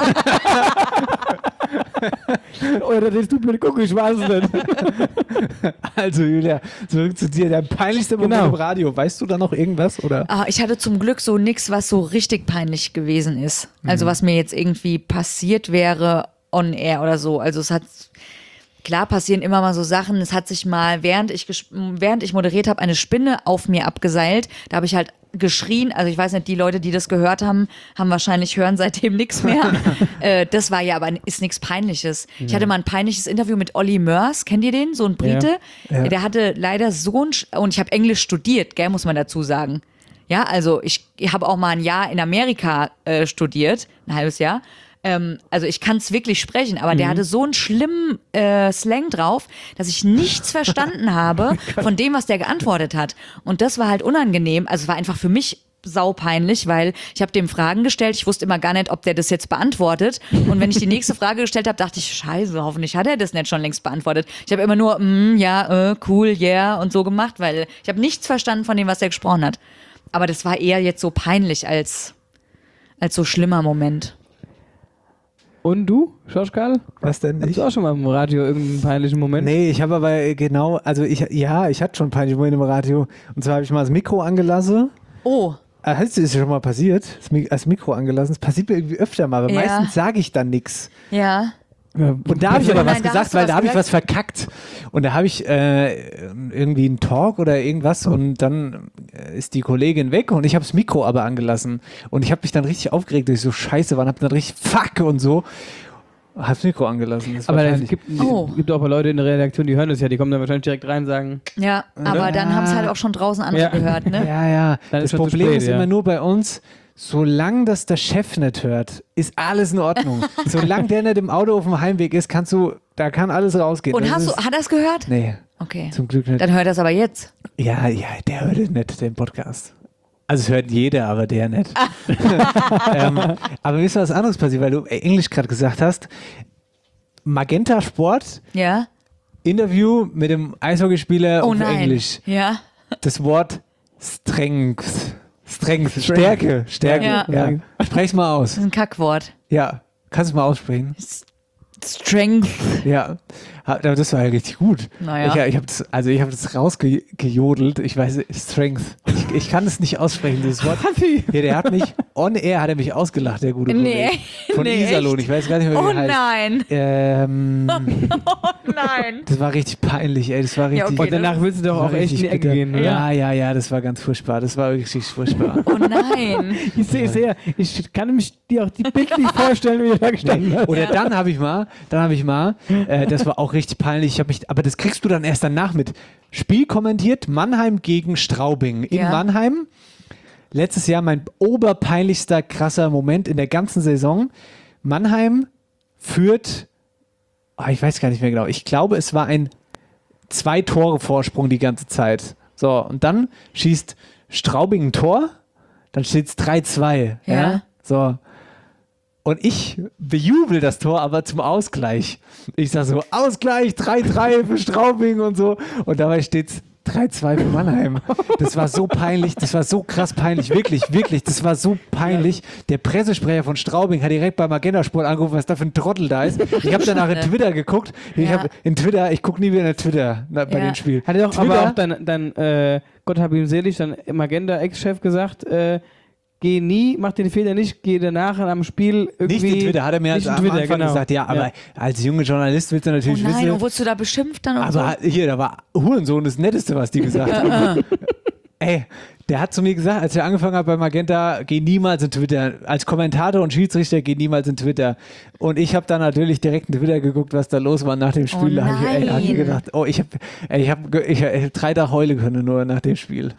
Oder das tut mir gucken, ich weiß es nicht. Also Julia, zurück zu dir. Der peinlichste Moment Genau. im Radio. Weißt du da noch irgendwas? Oder? Ah, ich hatte zum Glück so nichts, was so richtig peinlich gewesen ist. Also was mir jetzt irgendwie passiert wäre on air oder so. Also es hat, klar passieren immer mal so Sachen. Es hat sich mal, während ich, ges- während ich moderiert habe, eine Spinne auf mir abgeseilt. Da habe ich halt geschrien. Also ich weiß nicht, die Leute, die das gehört haben, haben wahrscheinlich hören seitdem nichts mehr. äh, das war ja aber ist nichts Peinliches. Ich hatte mal ein peinliches Interview mit Olli Mörs. Kennt ihr den? So ein Brite. Ja. Ja. Der hatte leider so ein, Sch- und ich habe Englisch studiert, gell, muss man dazu sagen. Ja, also ich, ich habe auch mal ein Jahr in Amerika äh, studiert, ein halbes Jahr. Ähm, also ich kann es wirklich sprechen, aber der hatte so einen schlimmen äh, Slang drauf, dass ich nichts verstanden habe von dem, was der geantwortet hat. Und das war halt unangenehm. Also es war einfach für mich saupeinlich, weil ich habe dem Fragen gestellt. Ich wusste immer gar nicht, ob der das jetzt beantwortet. Und wenn ich die nächste Frage gestellt habe, dachte ich, scheiße, hoffentlich hat er das nicht schon längst beantwortet. Ich habe immer nur, mm, ja, äh, cool, yeah und so gemacht, weil ich habe nichts verstanden von dem, was er gesprochen hat. Aber das war eher jetzt so peinlich als, als so schlimmer Moment. Und du, Schorschkal? Was denn? Hast du auch schon mal im Radio irgendeinen peinlichen Moment? Nee, ich habe aber äh, genau, also ich, ja, ich hatte schon peinliche Momente im Radio. Und zwar habe ich mal das Mikro angelassen. Oh. Ah, das ist ja schon mal passiert, das, Mi- das Mikro angelassen. Das passiert mir irgendwie öfter mal, aber Ja. meistens sage ich dann nichts. Ja. Und da habe ich aber Nein, was da gesagt, hast du weil was da habe ich gesagt. was verkackt. Und da habe ich äh, irgendwie einen Talk oder irgendwas und dann äh, ist die Kollegin weg und ich habe das Mikro aber angelassen. Und ich habe mich dann richtig aufgeregt, dass ich so scheiße war und habe dann richtig fuck und so. Habe das Mikro angelassen. Das war Aber es peinlich. gibt, Oh. gibt auch Leute in der Redaktion, die hören das ja, die kommen dann wahrscheinlich direkt rein und sagen, Ja, aber dann haben es halt auch schon draußen andere Ja. gehört, ne? Ja, ja. Dann Das ist schon zu Problem spät, ist ja. immer nur bei uns, solange das der Chef nicht hört, ist alles in Ordnung. Solange der nicht im Auto auf dem Heimweg ist, kannst du, da kann alles rausgehen. Und Das hast du, ist, hat er es gehört? Nee, Okay. zum Glück nicht. Dann hört er es aber jetzt. Ja, ja, der hört es nicht, den Podcast. Also es hört jeder, aber der nicht. ähm, aber wisst ihr, was anderes passiert, weil du Englisch gerade gesagt hast. Magenta Sport, Ja. Interview mit dem Eishockeyspieler Oh auf nein. Englisch. Ja. Das Wort Strength. Strength. Stärke. Stärke. Ja. Ja. Sprech's mal aus. Das ist ein Kackwort. Ja. Kannst du mal aussprechen? Strength. Ja. Ha- aber Das war ja richtig gut. Naja. Ich, ich habe das, also ich habe das rausgejodelt. Ich weiß, Strength. Ich ich, ich kann es nicht aussprechen, dieses Wort. Ja, der hat mich, on air hat er mich ausgelacht, der gute Nee, Kollege. Von nee, Iserlohn, echt? ich weiß gar nicht mehr, wie Oh er heißt. nein. Ähm, Oh nein. das war richtig peinlich, ey, das war richtig... Ja, okay, Und danach willst du doch das war auch echt in die richtig Ecke bitter. gehen, oder? Ja, ja, ja, das war ganz furchtbar, das war wirklich furchtbar. Oh nein. Ich sehe sehr, ich kann mich dir auch die bildlich vorstellen, wie du da gestanden hast. Oder dann habe ich mal, dann habe ich mal, äh, das war auch richtig peinlich, ich habe mich, aber das kriegst du dann erst danach mit. Spiel kommentiert, Mannheim gegen Straubing in Ja. Mannheim. Letztes Jahr mein oberpeinlichster, krasser Moment in der ganzen Saison. Mannheim führt, oh, ich weiß gar nicht mehr genau, ich glaube, es war ein zwei Tore Vorsprung die ganze Zeit. So, und dann schießt Straubing ein Tor, dann steht es drei zwei. Ja. Ja. So. Und ich bejubel das Tor, aber zum Ausgleich. Ich sage so, Ausgleich, drei drei für Straubing und so. Und dabei steht es drei zwei für Mannheim. Das war so peinlich, das war so krass peinlich. Wirklich, wirklich, das war so peinlich. Der Pressesprecher von Straubing hat direkt beim Magenta Sport angerufen, was da für ein Trottel da ist. Ich habe danach in Twitter geguckt. Ich Ja. habe in Twitter, ich gucke nie wieder in Twitter na, bei Ja. den Spielen. Hat er doch Twitter, aber auch dein, dein äh, Gott hab ihm selig, dein Magenta-Ex-Chef gesagt, äh, geh nie, mach den Fehler nicht, geh danach am Spiel irgendwie... nicht in Twitter, hat er mir nicht am in Twitter, Anfang genau. gesagt. Ja, aber Ja. als junger Journalist willst du Oh natürlich nein, wissen... und wurdest du da beschimpft dann und Aber so? hier, da war Hurensohn das Netteste, was die gesagt haben. Ey, der hat zu mir gesagt, als er angefangen hat bei Magenta, geh niemals in Twitter. Als Kommentator und Schiedsrichter, geh niemals in Twitter. Und ich habe dann natürlich direkt in Twitter geguckt, was da los war nach dem Spiel. Oh da habe ich, ey, hab ich nein. gedacht, oh, ich habe ich hab, ich hab drei Tage heulen können nur nach dem Spiel.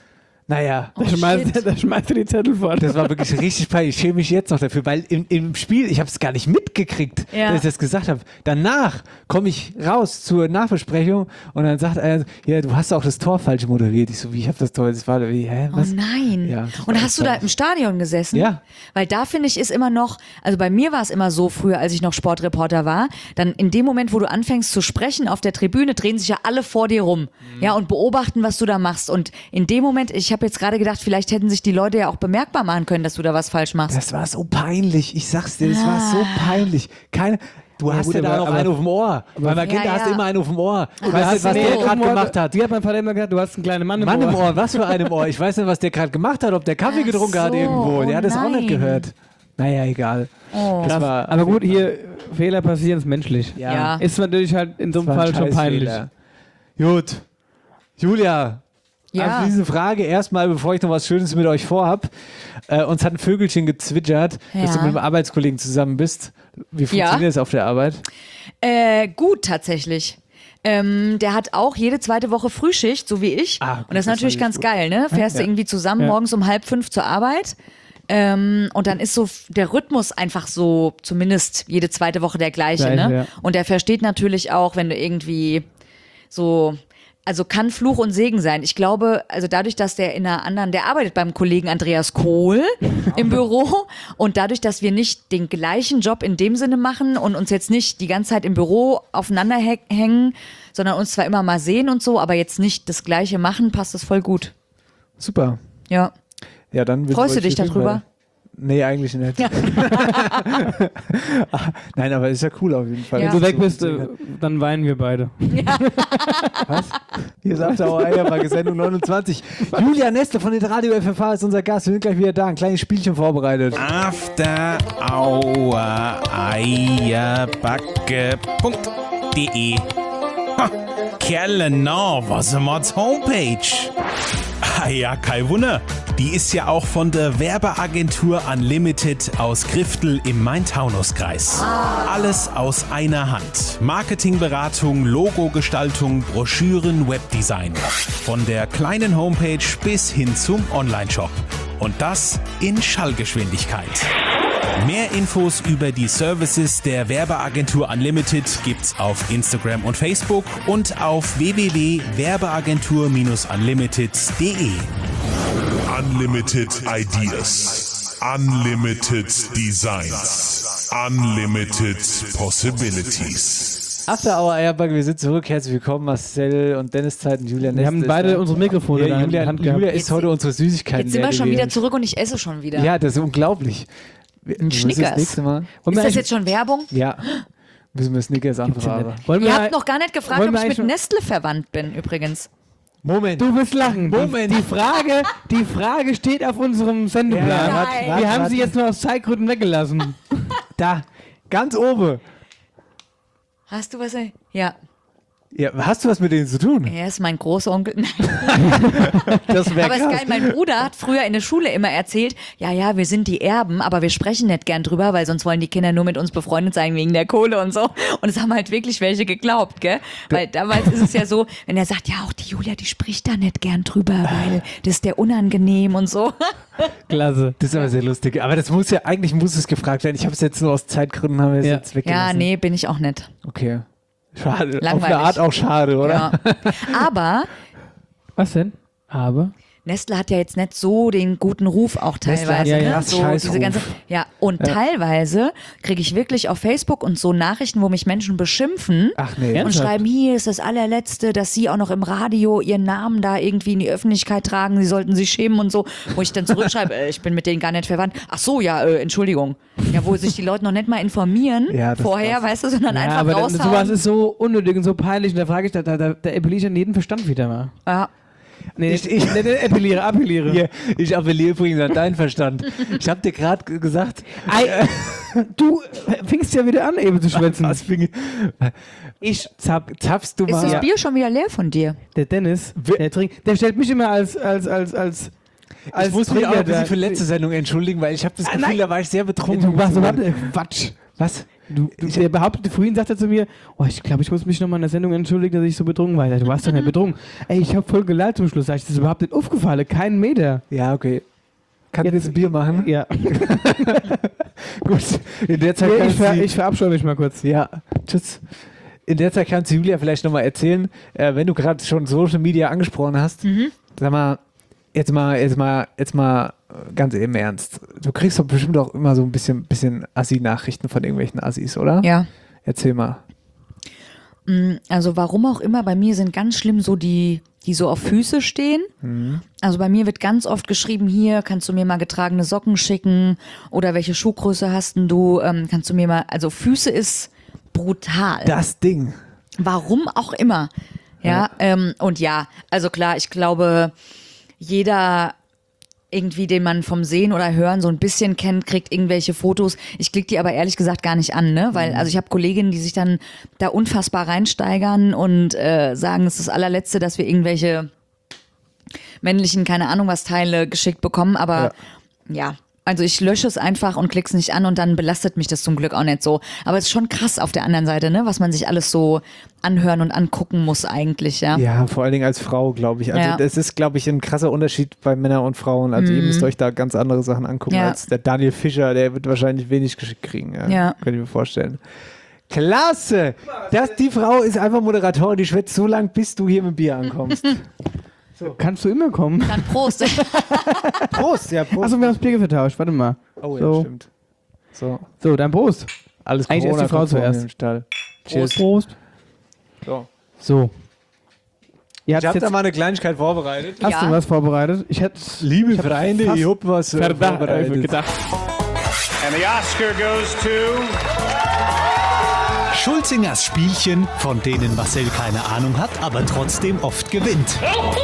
Naja. Da schmeißt, shit. da schmeißt du die Zettel vor. Das war wirklich richtig peinlich. Ich schäme mich jetzt noch dafür, weil im, im Spiel, ich habe es gar nicht mitgekriegt, Ja. dass ich das gesagt habe. Danach komme ich raus zur Nachbesprechung und dann sagt einer, ja, du hast auch das Tor falsch moderiert. Ich so, wie, ich habe das Tor, das war, wie, hä, was? Oh nein. Ja, das und war hast du da peinlich. im Stadion gesessen? Ja. Weil da finde ich ist immer noch, also bei mir war es immer so früher, als ich noch Sportreporter war, dann in dem Moment, wo du anfängst zu sprechen auf der Tribüne, drehen sich ja alle vor dir rum, Mhm. ja, und beobachten, was du da machst. Und in dem Moment, ich habe jetzt gerade gedacht, vielleicht hätten sich die Leute ja auch bemerkbar machen können, dass du da was falsch machst. Das war so peinlich. Ich sag's dir, das war so peinlich. Keine, du Ja, hast gut, ja da aber- noch aber- einen auf dem Ohr. Bei Magenta Ja, hast du ja. immer einen auf dem Ohr. Ich Ach weiß nicht, so. was der Nee, gerade Ohr- gemacht hat. Die hat mein Vater immer gesagt, du hast einen kleinen Mann im Mann Ohr. im Ohr, was für einen im Ohr? Ich weiß nicht, was der gerade gemacht hat, ob der Kaffee Ach getrunken hat so, irgendwo. Der oh hat das auch nicht nein. gehört. Naja, egal. Oh. Das war Aber gut, hier, Fehler passieren, ist menschlich. Ja. Ja. Ist natürlich halt in so einem Das war ein Fall schon peinlich. Scheißfehler. Gut. Julia, Ja. abschließende Frage erstmal, bevor ich noch was Schönes mit euch vorhab. Äh, uns hat ein Vögelchen gezwitschert, dass du Ja. mit einem Arbeitskollegen zusammen bist. Wie funktioniert Ja. das auf der Arbeit? Äh, gut, tatsächlich. Ähm, der hat auch jede zweite Woche Frühschicht, so wie ich. Ah, gut, und das ist das natürlich ist ganz gut. geil, ne? Fährst Ja. du irgendwie zusammen Ja. morgens um halb fünf zur Arbeit. Ähm, und dann ist so f- der Rhythmus einfach so, zumindest jede zweite Woche der gleiche, Gleich, ne? ja. Und der versteht natürlich auch, wenn du irgendwie so, also kann Fluch und Segen sein. Ich glaube, also dadurch, dass der in einer anderen, der arbeitet beim Kollegen Andreas Kohl im Büro und dadurch, dass wir nicht den gleichen Job in dem Sinne machen und uns jetzt nicht die ganze Zeit im Büro aufeinander hä- hängen, sondern uns zwar immer mal sehen und so, aber jetzt nicht das Gleiche machen, passt das voll gut. Super. Ja. Ja, dann wünschen Freust wir du euch dich viel Glück darüber? bei- Nee, eigentlich nicht. Nein, aber ist ja cool auf jeden Fall. Ja. Wenn du weg bist, äh, dann weinen wir beide. Was? Hier sagt der Eiermarke Sendung neunundzwanzig. Julia Neste von den Radio F F H ist unser Gast. Wir sind gleich wieder da. Ein kleines Spielchen vorbereitet. After Hour Eierbacke Punkt de. Ha, Kerle, na, was ist Mods Homepage? Ah ja, kein Wunder. Die ist ja auch von der Werbeagentur Unlimited aus Griftel im Main-Taunus-Kreis. Alles aus einer Hand. Marketingberatung, Logogestaltung, Broschüren, Webdesign. Von der kleinen Homepage bis hin zum Onlineshop. Und das in Schallgeschwindigkeit. Mehr Infos über die Services der Werbeagentur Unlimited gibt's auf Instagram und Facebook und auf w w w punkt werbeagentur unlimited punkt de. Unlimited Ideas. Unlimited Designs. Unlimited Possibilities. After Hour Eierbacke, wir sind zurück. Herzlich willkommen, Marcel und Dennis Zeit und Julia Neste. Wir haben ist beide da. unsere Mikrofone ja, da in Julia, der Hand gehabt. Julia ist heute unsere Süßigkeiten. Jetzt sind wir schon gewesen. wieder zurück und ich esse schon wieder. Ja, das ist unglaublich. Wir- Ein müssen Snickers. Das nächste Mal. Ist das jetzt schon Werbung? Ja. Müssen wir Snickers anfragen. Wollen wir Ihr mal- habt noch gar nicht gefragt, wollen ob wir ich mit eigentlich- Nestle verwandt bin, übrigens. Moment. Du wirst lachen. Moment. Die, die, Frage, die Frage steht auf unserem Sendeplan. Ja, Nein. Wir wart, haben wart. sie jetzt nur aus Zeitgründen weggelassen. Da, ganz oben. Hast du was? Ja. Ja, hast du was mit denen zu tun? Er ist mein Großonkel. Nein. Das wäre Aber es ist krass. geil, mein Bruder hat früher in der Schule immer erzählt, ja, ja, wir sind die Erben, aber wir sprechen nicht gern drüber, weil sonst wollen die Kinder nur mit uns befreundet sein wegen der Kohle und so. Und es haben halt wirklich welche geglaubt, gell? Weil damals ist es ja so, wenn er sagt, ja, auch die Julia, die spricht da nicht gern drüber, weil das ist der unangenehm und so. Klasse. Das ist aber sehr lustig. Aber das muss ja, eigentlich muss es gefragt werden. Ich habe es jetzt nur aus Zeitgründen haben wir es Ja. jetzt weggelassen. Ja, nee, bin ich auch nicht. Okay. Schade. Auf Langweilig. eine Art auch schade, oder? Ja. Aber Was denn? Aber? Nestle hat ja jetzt nicht so den guten Ruf auch Nestle hat teilweise. ja ne? ja so Scheißruf. diese ganze, ja, und Ja. teilweise kriege ich wirklich auf Facebook und so Nachrichten, wo mich Menschen beschimpfen Ach nee. und Ernsthaft? schreiben, hier ist das allerletzte, dass sie auch noch im Radio ihren Namen da irgendwie in die Öffentlichkeit tragen, sie sollten sich schämen und so, wo ich dann zurückschreibe, äh, ich bin mit denen gar nicht verwandt. Ach so, ja, äh, Entschuldigung. Ja, wo sich die Leute noch nicht mal informieren Ja, das ist vorher, krass. weißt du, sondern Ja, einfach aber dann, raushauen. sowas ist so unnötig und so peinlich. Und da frage ich, da, da, da, da appelliere ich an jeden Verstand wieder mal. ja. Nee, Ich- ich, ich- ich, ich appelliere, appelliere. Hier, ich appelliere übrigens an deinen Verstand. Ich habe dir gerade g- gesagt, Ei, du fingst ja wieder an, eben zu schwätzen. was fing, Ich zap, zapfst du Ist mal. das Bier schon wieder leer von dir? Der Dennis, der trinkt, der stellt mich immer als, als, als, als, als Ich muss mich auch Trinker ein bisschen da- für letzte Sendung entschuldigen, weil ich habe das Ah, Gefühl, nein. da war ich sehr betrunken. Du warst, warte, Quatsch. Was? Du, du, der behauptete vorhin, sagte zu mir, oh, ich glaube, ich muss mich nochmal in der Sendung entschuldigen, dass ich so betrunken war. Ich sag, du warst doch nicht betrunken. Ey, ich habe voll gelallt zum Schluss. Sag ich, das ist überhaupt nicht aufgefallen. Kein Meter. Ja, okay. Kann ich jetzt ein Bier machen? Ja. Gut. In der Zeit Nee, kann ich, ver, sie- ich verabscheue mich mal kurz. Ja, tschüss. In der Zeit kannst du Julia vielleicht nochmal erzählen, äh, wenn du gerade schon Social Media angesprochen hast, Mhm. sag mal, jetzt mal, jetzt mal, jetzt mal äh, ganz im Ernst. Du kriegst doch bestimmt auch immer so ein bisschen, bisschen Assi-Nachrichten von irgendwelchen Assis, oder? Ja. Erzähl mal. Mm, Also warum auch immer, bei mir sind ganz schlimm so die, die so auf Füße stehen. Mhm. Also bei mir wird ganz oft geschrieben, hier kannst du mir mal getragene Socken schicken oder welche Schuhgröße hast denn du, ähm, kannst du mir mal, also Füße ist brutal. Das Ding. Warum auch immer. Ja, Ja. Ähm, und ja, also klar, ich glaube, jeder irgendwie, den man vom Sehen oder Hören so ein bisschen kennt, kriegt irgendwelche Fotos. Ich klicke die aber ehrlich gesagt gar nicht an, ne? Weil, also ich habe Kolleginnen, die sich dann da unfassbar reinsteigern und äh, sagen, es ist das allerletzte, dass wir irgendwelche männlichen, keine Ahnung was, Teile geschickt bekommen, aber ja. Also ich lösche es einfach und klicke es nicht an und dann belastet mich das zum Glück auch nicht so. Aber es ist schon krass auf der anderen Seite, ne, was man sich alles so anhören und angucken muss eigentlich, ja. Ja, vor allen Dingen als Frau, glaube ich. Also Ja. das ist, glaube ich, ein krasser Unterschied bei Männern und Frauen. Also Mhm. ihr müsst euch da ganz andere Sachen angucken Ja. als der Daniel Fischer, der wird wahrscheinlich wenig geschickt kriegen. Ja, Ja. Könnte ich mir vorstellen. Klasse! Das, die Frau ist einfach Moderatorin, die schwätzt so lang, bis du hier mit Bier ankommst. So. Kannst du immer kommen? Dann Prost. Prost, ja, Prost. Achso, wir haben das Bier vertauscht. Warte mal. Oh ja, so. stimmt. So. So, dann Prost. Alles Eigentlich erst die Frau Corona-konform zuerst. im Stall. Prost. Prost. So. So. Ihr Ich habe da mal eine Kleinigkeit vorbereitet. Hast du was vorbereitet? Ich hätte. Liebe ich hab Freunde, fast ich hab was äh, verdacht- vorbereitet. äh, gedacht. And the Oscar goes to Schulzingers Spielchen, von denen Marcel keine Ahnung hat, aber trotzdem oft gewinnt.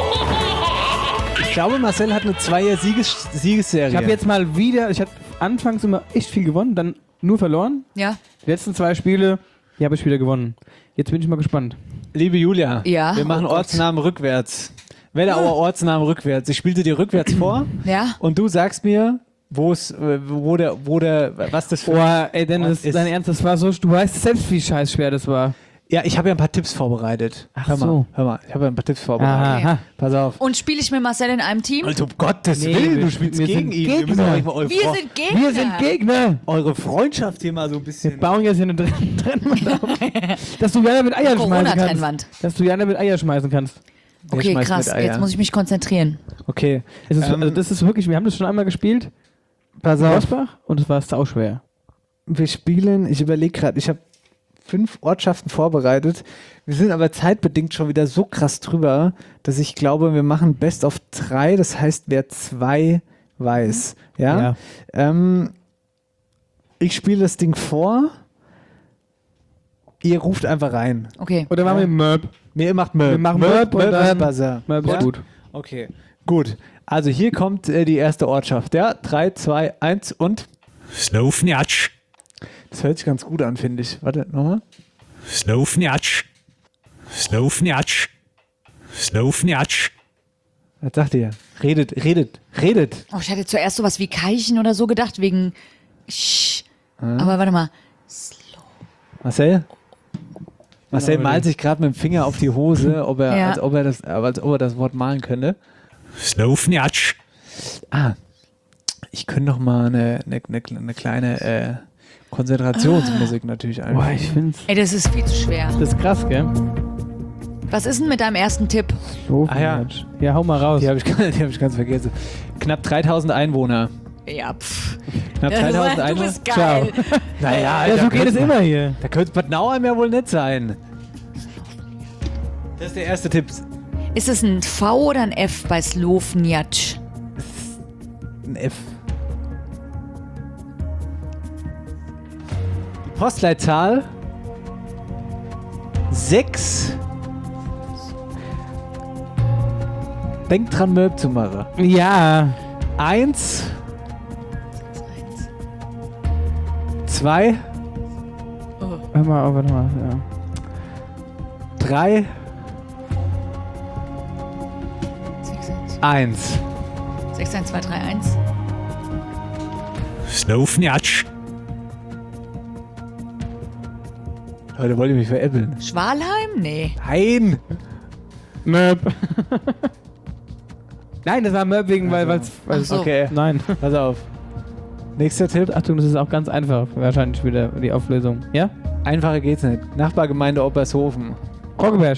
Ich glaube, Marcel hat eine Zweier-Siegesserie. Ich habe jetzt mal wieder, ich hatte anfangs immer echt viel gewonnen, dann nur verloren. Ja. Die letzten zwei Spiele, die habe ich wieder gewonnen. Jetzt bin ich mal gespannt. Liebe Julia, Ja, wir machen oh Gott. Ortsnamen rückwärts. Wetterauer Ortsnamen rückwärts. Ich spielte dir rückwärts vor Ja. und du sagst mir, wo es, äh, wo der, wo der, was das für Boah, ey Dennis, Ort ist. dein Ernst, das war so, du weißt selbst, wie scheiß schwer das war. Ja, ich habe ja ein paar Tipps vorbereitet. Ach hör mal, so. hör mal, ich habe ja ein paar Tipps vorbereitet. Aha. Pass auf. Und spiele ich mit Marcel in einem Team? Also um Gottes Nee, Willen, wir- du spielst wir gegen sind ihn. Wir müssen Gegner. euch mal eure, Wir Fro- sind Gegner. Wir sind Gegner. eure Freundschaft hier mal so ein Wir bisschen. bauen jetzt hier eine Trenn- Trennwand auf. Dass du Jana mit Eier schmeißen Corona-Trennwand. kannst. Dass du Jana mit Eier schmeißen kannst. Der Okay, schmeißt krass. mit Eier. Jetzt muss ich mich konzentrieren. Okay. Es ist, Ähm, also das ist wirklich, wir haben das schon einmal gespielt. Pass In auf. Rosbach und es war sauschwer. Wir spielen, ich überlege gerade, ich habe fünf Ortschaften vorbereitet. Wir sind aber zeitbedingt schon wieder so krass drüber, dass ich glaube, wir machen Best of drei. Das heißt, wer zwei weiß. Ja. Ja. Ähm, ich spiele das Ding vor Ihr ruft einfach rein. Okay. Oder machen wir Möb? Nee, ihr macht Möb. Wir machen Möb, Möb und Möb dann- ist Buzzer. Möb ist Ja? gut. Okay, gut. Also hier kommt äh, die erste Ortschaft. Ja, drei, zwei, eins und... Slowfniatsch. Das hört sich ganz gut an, finde ich. Warte, nochmal. Slowfniatsch. Slowfniatsch. Slowfniatsch. Was sagt ihr? Redet, redet, redet. Oh, ich hatte zuerst sowas wie Keichen oder so gedacht, wegen Sch. Aber warte mal. Marcel? Marcel Genau, malt sich gerade mit dem Finger auf die Hose, ob er, Ja. als, ob er das, als ob er das Wort malen könnte. Slowfniatsch. Ah, ich könnte noch mal eine, eine, eine, eine kleine äh, Konzentrationsmusik natürlich einbauen. Boah, ich find's. Ey, das ist viel zu schwer. Das ist krass, gell? Was ist denn mit deinem ersten Tipp? Ah ja, ja, hau mal raus. Die habe ich, die hab ich ganz vergessen. Knapp dreitausend Einwohner. Ja, pff. Knapp Ja, dreitausend du Einwohner. bist geil. Ciao. Naja, Ja, da so geht könnte- es immer hier. Da könnte Bad Nauheim ja wohl nicht sein. Das ist der erste Tipp. Ist es ein V oder ein F bei Slowfniatsch? Ein F. Die Postleitzahl sechs. Denkt dran, Möb zu machen. Ja. Eins. Zwei. Hör mal auf, warte mal. Ja. Drei. Eins. sechs eins zwei drei eins. Slowfniatsch. Leute, wollt ihr mich veräppeln? Schwalheim? Nee. Nein! Möb. Nein, das war Möb wegen, weil weil's, weil's Ach so. Okay, Nein. pass auf. Nächster Tipp. Achtung, das ist auch ganz einfach. Wahrscheinlich wieder die Auflösung. Ja? Einfacher geht's nicht. Nachbargemeinde Oppershofen. Roggeberg.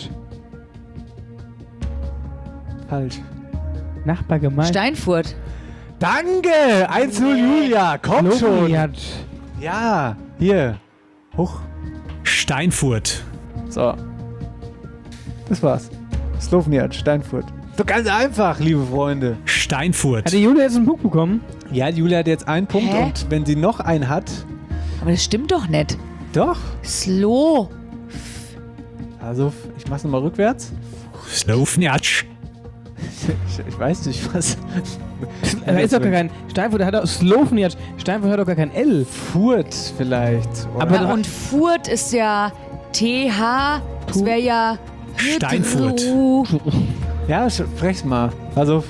Falsch. Nachbargemeinde. Steinfurt. Danke! eins zu null Julia, komm schon! Slowfniatsch. Ja, hier. Hoch. Steinfurt. So. Das war's. Slowfniatsch, Steinfurt. So ganz einfach, liebe Freunde. Steinfurt. Hat die Julia jetzt einen Punkt bekommen? Ja, Julia hat jetzt einen Punkt Hä? und wenn sie noch einen hat, Aber das stimmt doch nicht. doch. Slow. Also, ich mach's nochmal rückwärts. Slowfniatsch. Ich, ich weiß nicht, was. Da ist doch gar kein. Steinfurt der hat doch. Slowfniatsch. Steinfurt hat doch gar kein L. Furt vielleicht. Oder? Aber Ja, da- und Furt ist ja T H. Das wäre ja Steinfurt. Ja, sprech's mal. Also.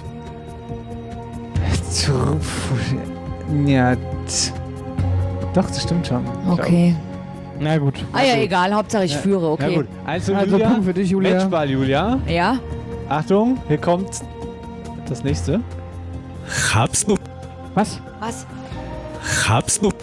Ja. t- Doch, das stimmt schon. Okay. Na gut. Ah ja, egal. Hauptsache ich führe. Ja Okay. gut. Also, Also Julia, Punkt für dich, Julia. Matchball, Julia. Ja? Achtung, hier kommt das nächste. Habsnup. Was? Was? Habsnup.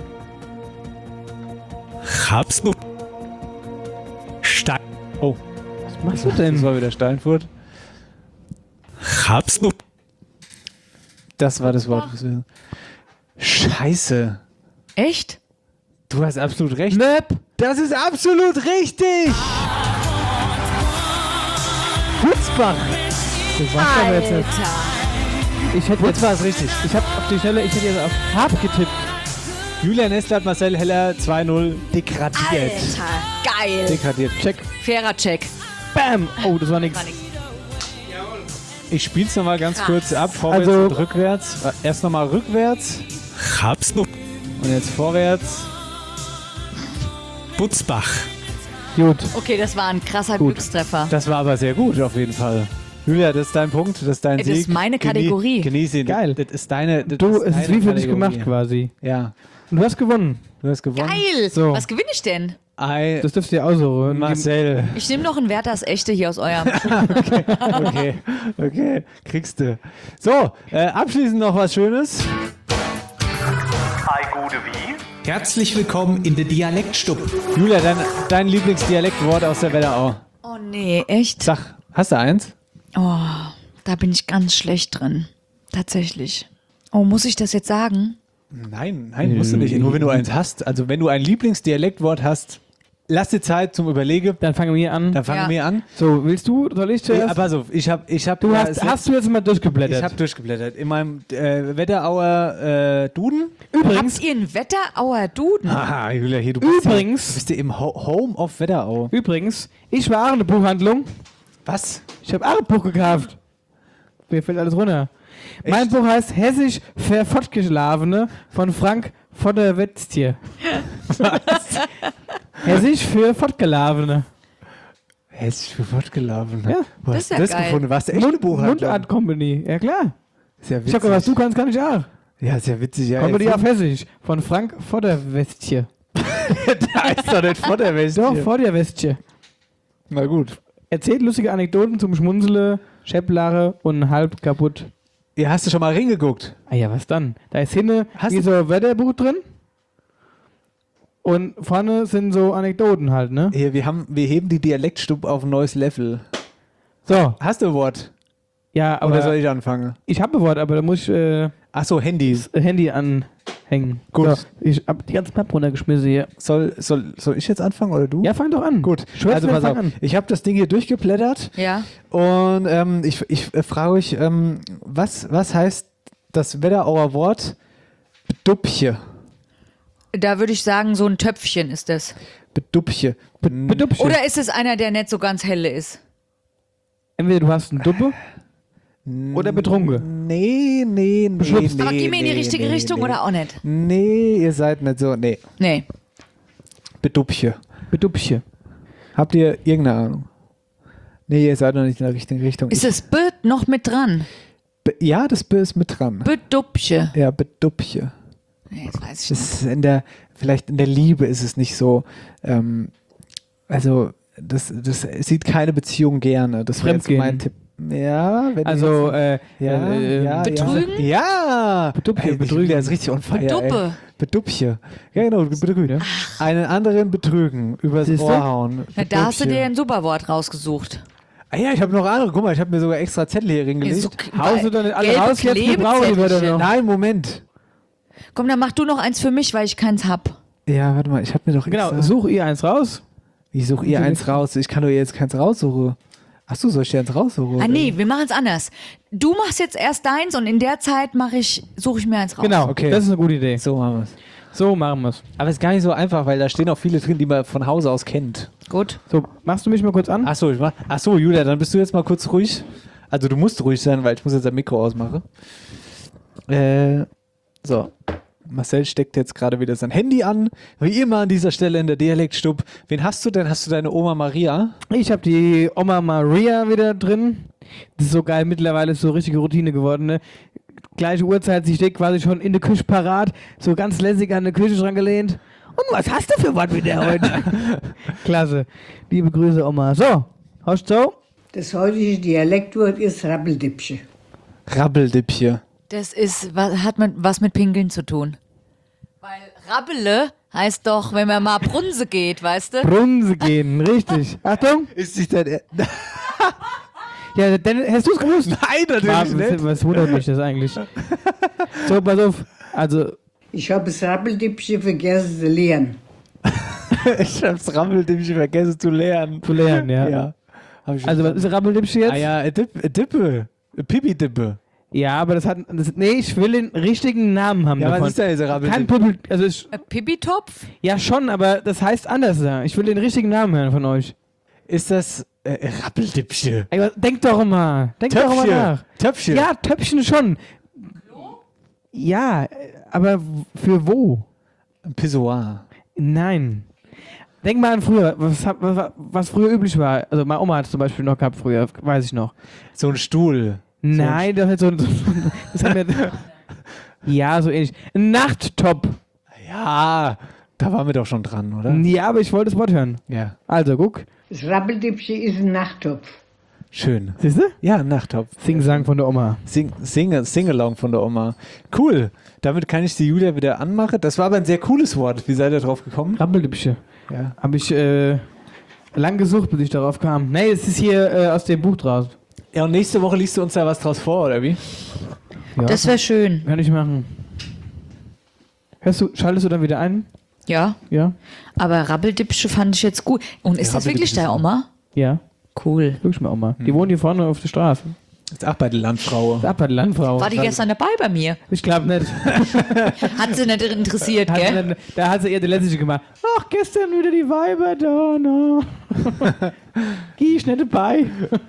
Habsnup. Stein. Oh, Was machst du das denn? war wieder Steinfurt. Habsnup. Das war das Wort. Scheiße. Echt? Du hast absolut recht. Möb. Das ist absolut richtig. Butzbach. Das war's aber jetzt nicht. Alter. Ich hätte Jetzt jetzt. war es richtig. Ich hab auf die Schnelle, ich hätte jetzt auf Hab getippt. Julia Nestler, Marcel Heller zwei null degradiert. Alter. Geil. Degradiert. Check. Fairer Check. Bam. Oh, das war nix. War nix. Ich spiel's nochmal ganz Krass. kurz ab. Vorwärts Also- und rückwärts. Erst nochmal rückwärts Habsnup. und jetzt vorwärts. Butzbach. Gut. Okay, das war ein krasser Gut. Glückstreffer. Das war aber sehr gut auf jeden Fall. Julia, das ist dein Punkt, das ist dein Das Sieg. ist meine Genie- Kategorie. Genieß ihn. Geil. Das ist deine. Das Du, es ist deine wie für dich Kategorie. gemacht quasi. Ja, Und du hast gewonnen. du hast gewonnen. Geil. So. Was gewinne ich denn? Ei, Das dürft ihr aussuchen. Marcel. Ich nehme noch ein Werthers Echte hier aus eurem. Okay, okay, kriegst du. So, äh, abschließend noch was Schönes. Herzlich willkommen in der Dialektstub. Julia, dein, dein Lieblingsdialektwort aus der Wetterau. Oh nee, echt? Sag, hast du eins? Oh, da bin ich ganz schlecht drin. Tatsächlich. Oh, muss ich das jetzt sagen? Nein, nein, musst du nicht. Nur wenn du eins hast. Also wenn du ein Lieblingsdialektwort hast, lass dir Zeit zum Überlegen. Dann fangen wir an. Dann fangen Ja. wir an. So, willst du, soll ich zuerst? Ja, pass auf, ich hab, ich hab, Du ja, hast, es- hast du jetzt mal durchgeblättert? Ich habe durchgeblättert. In meinem äh, Wetterauer äh, Duden. Übrigens, Habt ihr einen Wetterauer Duden? Aha, Julia, hier, du bist Übrigens- ja, bist du im Ho Home of Wetterau. übrigens, ich war auch in der Buchhandlung. Was? Ich habe auch ein Buch gekauft. Mir fällt alles runter. Mein Buch heißt Hessisch für Fortgeschlafene von Frank von der Wetztier. Hessisch für Fortgelafene. Hessisch für Fortgelafene. Ja. Wo Das hast ist ja du das geil. gefunden? Warst du echt eine Buchhandlung? Mundart Company. Ja klar. Ist ja Ich witzig. hab gesagt, was du kannst, kann ich auch. Ja, ist ja witzig. Ja, Comedy ey, auf Hessisch von Frank von der Wetztier. da ist doch nicht vor der Welt. Doch, vor der Wetztier. Na gut. Erzählt lustige Anekdoten zum Schmunzele, Schepplare und halb kaputt. Ja, hast du schon mal reingeguckt? Ah ja, was dann? Da ist hinten Hast wie du- so ein Wetterbuch drin. Und vorne sind so Anekdoten halt, ne? Hier, wir, haben, wir heben die Dialektstub auf ein neues Level. So. Hast du ein Wort? Ja, aber Oder soll ich anfangen? ich habe ein Wort, aber da muss ich äh, Ach so, Handys. das Handy anhängen. Gut. So, ich hab die ganzen Mappen runtergeschmissen hier. Soll, soll, soll ich jetzt anfangen oder du? Ja, fang doch an. Gut, Schwätz also mir, pass fang auf. an. Ich habe das Ding hier durchgeblättert Ja. und ähm, ich, ich äh, frage euch, ähm, was, was heißt das Wetterauer Wort Bedupche? Da würde ich sagen, so ein Töpfchen ist das. Bedupche. Bedupche. Oder ist es einer, der nicht so ganz helle ist? Entweder du hast einen Duppe oder betrunken. Nee, nee, nee. Beschubst. nee Aber geh mir in die nee, richtige nee, Richtung nee. oder auch nicht? Nee, ihr seid nicht so. Nee. Nee. Bedupche. Bedupche. Habt ihr irgendeine Ahnung? Nee, ihr seid noch nicht in der richtigen Richtung. Ist das B noch mit dran? Be- ja, das B ist mit dran. Bedupche. Ja, Bedupche. Nee, jetzt weiß ich Das nicht. ist in der, vielleicht in der Liebe ist es nicht so, ähm, also das, das sieht keine Beziehung gerne. Das wäre jetzt Fremdgehen. mein Tipp. Ja, wenn Also, ihr äh, jetzt, ja, äh, ja, Betrügen? Ja, ja. Bedupche, Ey, betrügen. Der ist richtig on fire. Beduppe. Ey. Bedupche. Ja, genau, betrügen. Einen anderen betrügen, übers Siehst du? Ohr hauen. Na, da hast du Bedupche. dir ein Superwort rausgesucht. Ah ja, ich habe noch andere. Guck mal, ich habe mir sogar extra Zettel hier hingelegt. So, Haust du doch nicht alle gelbe raus, jetzt wir brauchen die Wörter Klebezettelchen. noch. Nein, Moment. Komm, dann mach du noch eins für mich, weil ich keins hab. Ja, warte mal, ich habe mir doch extra... Genau, such ihr eins raus. Wie suche ihr eins raus? Ich kann doch jetzt keins raussuchen. Achso, soll ich dir eins raussuchen? Ah nee, wir machen es anders. Du machst jetzt erst deins und in der Zeit mache ich, suche ich mir eins raus. Genau, Okay. das ist eine gute Idee. So machen wir es. So machen wir es. Aber es ist gar nicht so einfach, weil da stehen auch viele drin, die man von Hause aus kennt. Gut. So, machst du mich mal kurz an? Achso, ich mach, achso, Julia, dann bist du jetzt mal kurz ruhig. Also du musst ruhig sein, weil ich muss jetzt das Mikro ausmachen. Äh, so. Marcel steckt jetzt gerade wieder sein Handy an. Wie immer an dieser Stelle in der Dialektstub. Wen hast du denn? Hast du deine Oma Maria? Ich habe die Oma Maria wieder drin. Das ist so geil, mittlerweile ist so richtige Routine geworden. Ne? Gleiche Uhrzeit, sie steht quasi schon in der Küche parat, so ganz lässig an der Küche dran gelehnt. Und was hast du für was mit der heute? Klasse. Liebe Grüße, Oma. So, hast so? Das heutige Dialektwort ist Rabbeldippche. Rabbeldippche. Das ist, was, hat mit, was mit Pinkeln zu tun. Weil Rabbele heißt doch, wenn man mal Brunse geht, weißt du? Brunse gehen, richtig. Achtung. Ist sich dein... Er- Ja, denn, hast du es gewusst? Nein, natürlich was, nicht. Was wundert mich das eigentlich? So, pass auf. Also, Ich habe das Rabbeldippche vergessen zu lernen. ich hab's Rabbeldippche vergessen zu lernen. zu lernen, ja. Ja. Hab ich schon Also, was ist Rabbeldippsche jetzt? Ah ja, äh, Dipp, äh, Dippe. Äh, Pipi-Dippe. Ja, aber das hat. Das, nee, ich will den richtigen Namen haben. Ja, davon. was ist denn jetzt Rabbeldippsche? Kein Puppel. Also ich, Äh, Pipitopf? ja, schon, aber das heißt anders. Ja. Ich will den richtigen Namen hören von euch. Ist das äh, Rabbeldippsche? Ey, was- denk doch mal. Denk doch mal Töpfchen. nach. Töpfchen. Ja, Töpfchen schon. Ja, aber w- für wo? Ein Pissoir. Nein. Denk mal an früher, was, hab- was, was früher üblich war. Also meine Oma hat es zum Beispiel noch gehabt früher, weiß ich noch. So ein Stuhl. Nein, das ist so ein... So, das haben wir, ja, so ähnlich. Ein Nachttop. Ja, da waren wir doch schon dran, oder? Ja, aber ich wollte das Wort hören. Ja. Also, guck. Das Rabbeldippche ist ein Nachttopf. Schön. Siehst du? Ja, ein Nachttopf. Sing-Sang von der Oma. Sing, sing, Sing-along von der Oma. Cool. Damit kann ich die Julia wieder anmachen. Das war aber ein sehr cooles Wort. Wie seid ihr drauf gekommen? Rabbeldippsche. Ja. Habe ich äh, lang gesucht, bis ich darauf kam. Nee, es ist hier äh, aus dem Buch draus. Ja, und nächste Woche liest du uns da was draus vor, oder wie? Ja, Das wäre schön. kann ich machen. Hörst du, schaltest du dann wieder ein? Ja. Ja. Aber Rabbeldipsche fand ich jetzt gut. Und ist Ja, das wirklich Rabbeldipsche deine ist Oma? Ja. Cool. Wirklich meine Oma. Die wohnt hier vorne auf der Straße. Ist auch bei der Landfrau. Ist auch bei der Landfrau. War die gestern dabei bei mir? Ich glaube nicht. Hat sie nicht interessiert, Hat sie gell? nicht- Da hat sie eher die letzte gemacht. Ach, gestern wieder die Weiber da, no. Geh ich nicht dabei.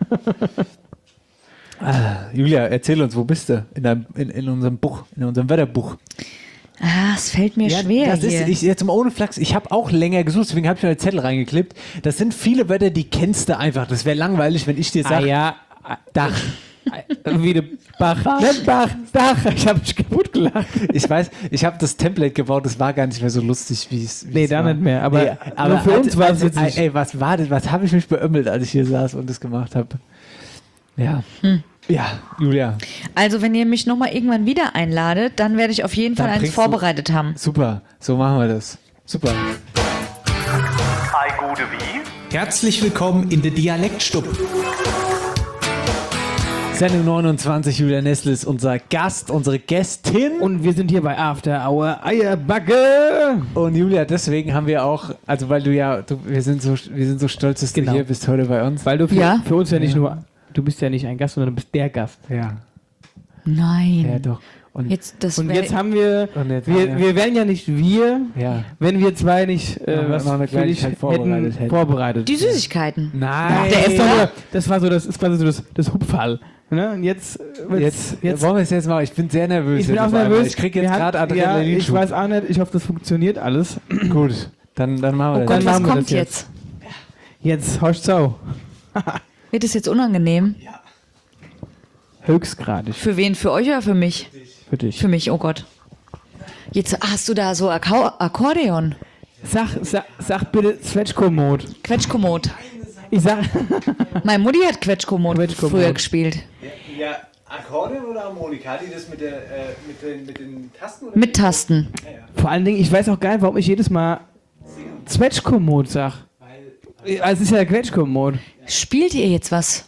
Ah, Julia, erzähl uns, wo bist du? In, deinem, in, in unserem Buch, in unserem Wetterbuch. Ah, es fällt mir schwer das hier. ist, ich, jetzt mal ohne Flachs, ich habe auch länger gesucht, deswegen habe ich mir einen Zettel reingeklippt. Das sind viele Wörter, die kennst du einfach. Das wäre langweilig, wenn ich dir sage, Ah ja, Dach. wie der Bach. Nicht Bach, Dach. Ich habe mich kaputt gelacht. Ich weiß, ich habe das Template gebaut, das war gar nicht mehr so lustig, wie es wie Nee, es da war. nicht mehr, aber nee, aber nur für als- uns war es als- witzig. Ey, was war das? Was habe ich mich beömmelt, als ich hier saß und das gemacht habe? Ja. Hm. Ja, Julia. Also, wenn ihr mich nochmal irgendwann wieder einladet, dann werde ich auf jeden Dann Fall eins bringst du- vorbereitet haben. Super, so machen wir das. Super. Hi, gute wie? Herzlich willkommen in der Dialektstub. Sendung neunundzwanzig, Julia Nestle ist unser Gast, unsere Gästin. Und wir sind hier bei After Hour Eierbacke. Und Julia, deswegen haben wir auch, also weil du ja, du, wir, sind so, wir sind so stolz, dass Genau. du hier bist heute bei uns. Weil du für, Ja. für uns ja nicht nur, du bist ja nicht ein Gast, sondern du bist der Gast. Ja. Nein. Ja, doch. Und Jetzt, das Und wär- jetzt haben wir, Und jetzt haben wir, wir- wir wären ja nicht wir, Ja. wenn wir zwei nicht äh, Noch- was noch eine für dich Kleinigkeit vorbereitet hätten hätten. vorbereitet. die Süßigkeiten. Nein. Der ist doch nur, das war so, das ist quasi so das, das Hupfall. Ne? Und jetzt, wird's- Jetzt, jetzt wollen wir es jetzt mal. Ich bin sehr nervös. ich bin jetzt auch auf einmal. nervös. Ich krieg Wir jetzt haben- gerade Ja, Adrenalinschub. ich weiß auch nicht. Ich hoffe, das funktioniert alles. Gut, dann, dann machen wir Oh das. Gott, Dann was machen wir kommt das jetzt. jetzt? Jetzt horcht so. Wird es jetzt unangenehm? Höchstgradig Für wen? Für euch oder für mich? für dich. Für mich, oh Gott. Jetzt hast du da so Akkor- Akkordeon. Sag, sag, sag bitte Zwetschkommod. Quetschkommod. Ich sag, Meine Mutti hat Quetschkommod Quetschkommod. früher gespielt. Ja, Akkordeon oder Harmonika? Hat die das mit, der, äh, mit, den, mit den Tasten? Oder Mit Tasten. vor allen Dingen, ich weiß auch gar nicht, warum ich jedes Mal Zwetschkommod sag. Also es ist ja Quetschkommod. Spielt ihr jetzt was?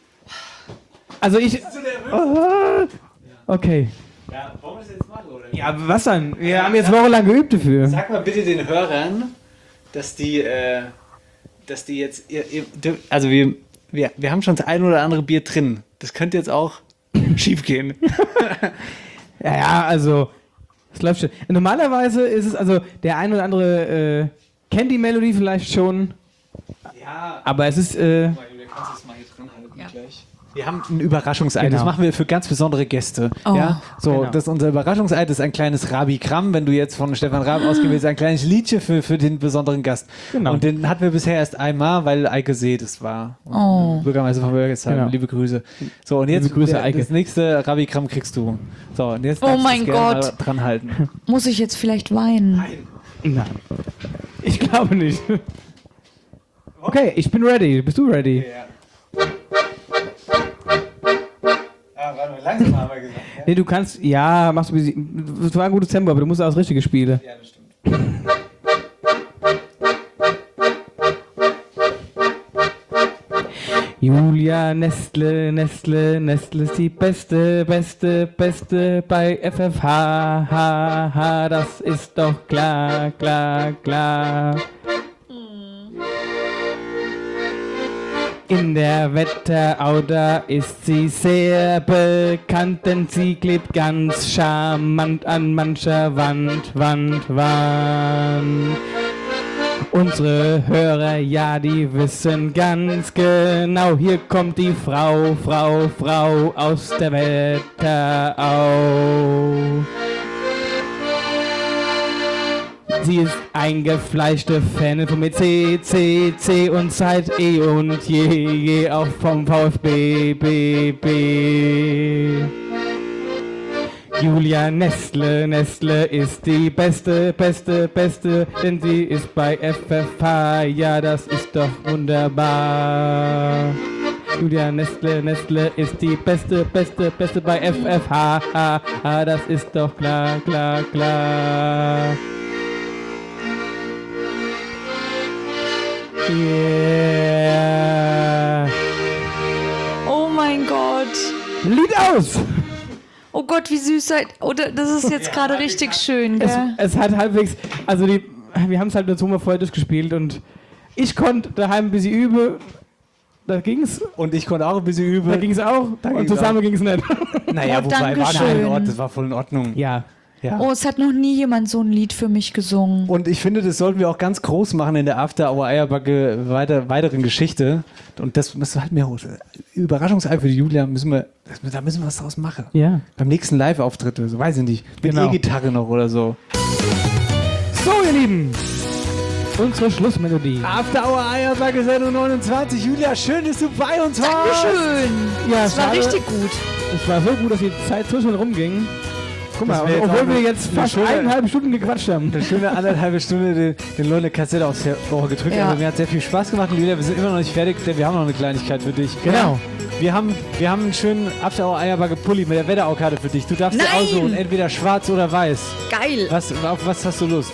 Also ich... Oh, okay. Ja, wollen wir das jetzt machen, oder? Ja, aber was dann? Wir haben jetzt wochenlang geübt dafür. Sag mal bitte den Hörern, dass die, äh, dass die jetzt, ihr, ihr, also wir, wir, wir haben schon das ein oder andere Bier drin. Das könnte jetzt auch schief gehen. Ja, ja, also, es läuft schon. Normalerweise ist es, also, der ein oder andere äh, kennt die Melodie vielleicht schon, Ja, aber es ist, äh, kannst du das mal hier drin halten gleich? Wir haben ein Überraschungsei, das Genau. machen wir für ganz besondere Gäste. Oh. Ja, so, Genau. das ist unser Überraschungsei, das ist ein kleines Rabi-Gramm, wenn du jetzt von Stefan Raab ausgewählt, ein kleines Liedchen für, für den besonderen Gast. Genau. Und den hatten wir bisher erst einmal, weil Eike See das war. Oh. Bürgermeister von Bürgersheim, Genau. liebe Grüße. So, und jetzt Liebe Grüße, der, Eike. das nächste Rabi-Gramm kriegst du. So, und jetzt Oh darfst du mein es gerne Gott. mal dran halten. Muss ich jetzt vielleicht weinen? nein. Ich glaube nicht. Okay, ich bin ready. Bist du ready? Ah, warte mal, langsam haben wir gesagt. Nee, du kannst, ja, machst du, das war ein gutes Tempo, aber du musst auch das Richtige spielen. Ja, das stimmt. Julia Nestle, Nestle, Nestle ist die beste, beste, beste bei F F H, H, H, das ist doch klar, klar, klar. In der Wetterau, da ist sie sehr bekannt, denn sie klebt ganz charmant an mancher Wand, Wand, Wand. Unsere Hörer, ja, die wissen ganz genau, hier kommt die Frau, Frau, Frau aus der Wetterau. Sie ist eingefleischte Fan von mir, C, C, C und seit eh und je, je auch vom VfB, B, B. Julia Nestle, Nestle ist die beste, beste, beste, denn sie ist bei F F H, ja, das ist doch wunderbar. Julia Nestle, Nestle ist die beste, beste, beste bei F F H, ha, ha, das ist doch klar, klar, klar. Yeah. Oh mein Gott. Lied aus! Oh Gott, wie süß seid. Oder das ist jetzt gerade richtig schön, Es, gell? es hat halbwegs, also die, wir haben es halt nur zweimal vorher durchgespielt und ich konnte daheim ein bisschen üben. Da ging's. Und ich konnte auch ein bisschen üben. Da ging's auch. Da und ging's zusammen auch. ging's nicht. Naja, Oh, wobei, war Dankeschön. ein Ort, das war voll in Ordnung. Ja. Ja. Oh, es hat noch nie jemand so ein Lied für mich gesungen. Und ich finde, das sollten wir auch ganz groß machen in der After Hour Eierbacke weiter, weiteren Geschichte. Und das müssen wir halt mehr Überraschungsei für die Julia müssen wir, das, da müssen wir was draus machen. Ja. Beim nächsten Live-Auftritt, so, weiß ich nicht. Mit Genau. E-Gitarre noch oder so. So, ihr Lieben. Unsere Schlussmelodie. After Hour Eierbacke Sendung neunundzwanzig. Julia, schön, dass du bei uns warst. Dankeschön. Ja, das war schade. richtig gut. Es war so gut, dass die Zeit so schnell rumging. Guck mal, Das wär jetzt obwohl auch wir eine- jetzt eine fast schöne- eineinhalb Stunden gequatscht haben. Eine schöne anderthalbe Stunde den, den Leuten eine Kassette aufs Ohr gedrückt. Ja. Aber mir hat sehr viel Spaß gemacht. Julia, wir sind immer noch nicht fertig, denn wir haben noch eine Kleinigkeit für dich. Genau. Wir haben, wir haben einen schönen After Hour Eierbacke Pulli mit der Wetteraukarte für dich. Du darfst dir Nein! aussuchen, entweder schwarz oder weiß. Geil. Was, auf was hast du Lust?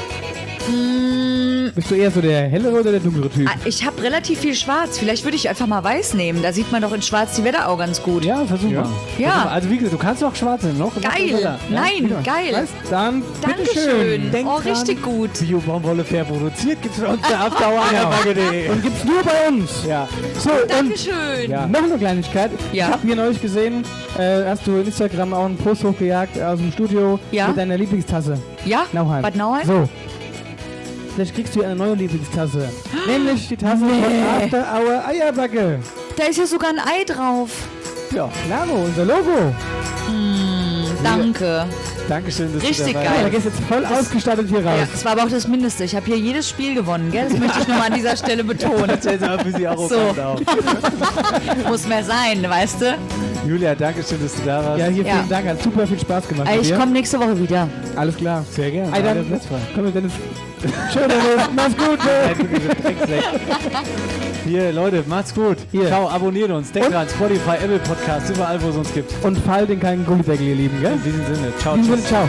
Mm, Bist du eher so der hellere oder der dunklere Typ? ah, ich habe relativ viel schwarz. Vielleicht würde ich einfach mal weiß nehmen. Da sieht man doch in schwarz die Wetterau ganz gut. Ja, versuch Ja. mal. Ja. Versuch mal. Also wie gesagt, du kannst auch schwarz nehmen. Noch, noch Geil. schneller. Ja? Nein, geil. Weißt, dann Dankeschön. bitteschön. Denk Oh, dran, richtig gut. Bio-Baumwolle fair produziert gibt's bei uns bei After Hour Eierbacke punkt de. Und gibt's nur bei uns. Ja. So, und Dankeschön. Ja. noch eine Kleinigkeit. Ja. Ich habe hier neulich gesehen, äh, hast du in Instagram auch einen Post hochgejagt aus dem Studio Ja. mit deiner Lieblingstasse. Ja? Nauheim. Bad Nauheim? So. Vielleicht kriegst du eine neue Lieblingstasse. Nämlich die Tasse Nee. von After Hour Eierbacke. Da ist ja sogar ein Ei drauf. Ja, klaro, unser Logo. Mm, danke. Dankeschön, dass Richtig du dabei geil. Ja, da warst. gehst jetzt voll ausgestattet hier raus. Ja, das war aber auch das Mindeste. Ich habe hier jedes Spiel gewonnen, gell? Das möchte ich nochmal an dieser Stelle betonen. Das ist aber für sie auch So. auf. Muss mehr sein, weißt du? Julia, danke schön, dass du da warst. Ja, hier Ja. vielen Dank. Hat super viel Spaß gemacht. Ey, mit ich dir. komme nächste Woche wieder. Alles klar. Sehr gerne. Ey, dann, Alles frei. komm, Dennis. Schön, Dennis. Mach's gut. Nein, wirklich, so Drecksack. Hier, Leute, macht's gut. Hier. Ciao, abonniert uns. Denkt Und- dran, Spotify, Apple Podcast, überall, wo es uns gibt. Und fall den keinen Gullideckel, ihr Lieben, gell? In diesem Sinne, ciao, In diesem tschüss. Sinne, ciao.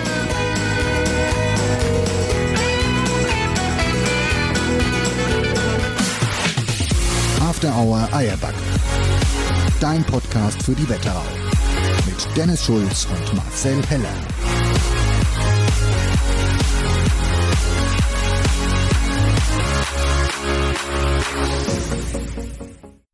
After Hour Eierbacke. Dein Podcast für die Wetterau. Mit Dennis Schulz und Marcel Heller.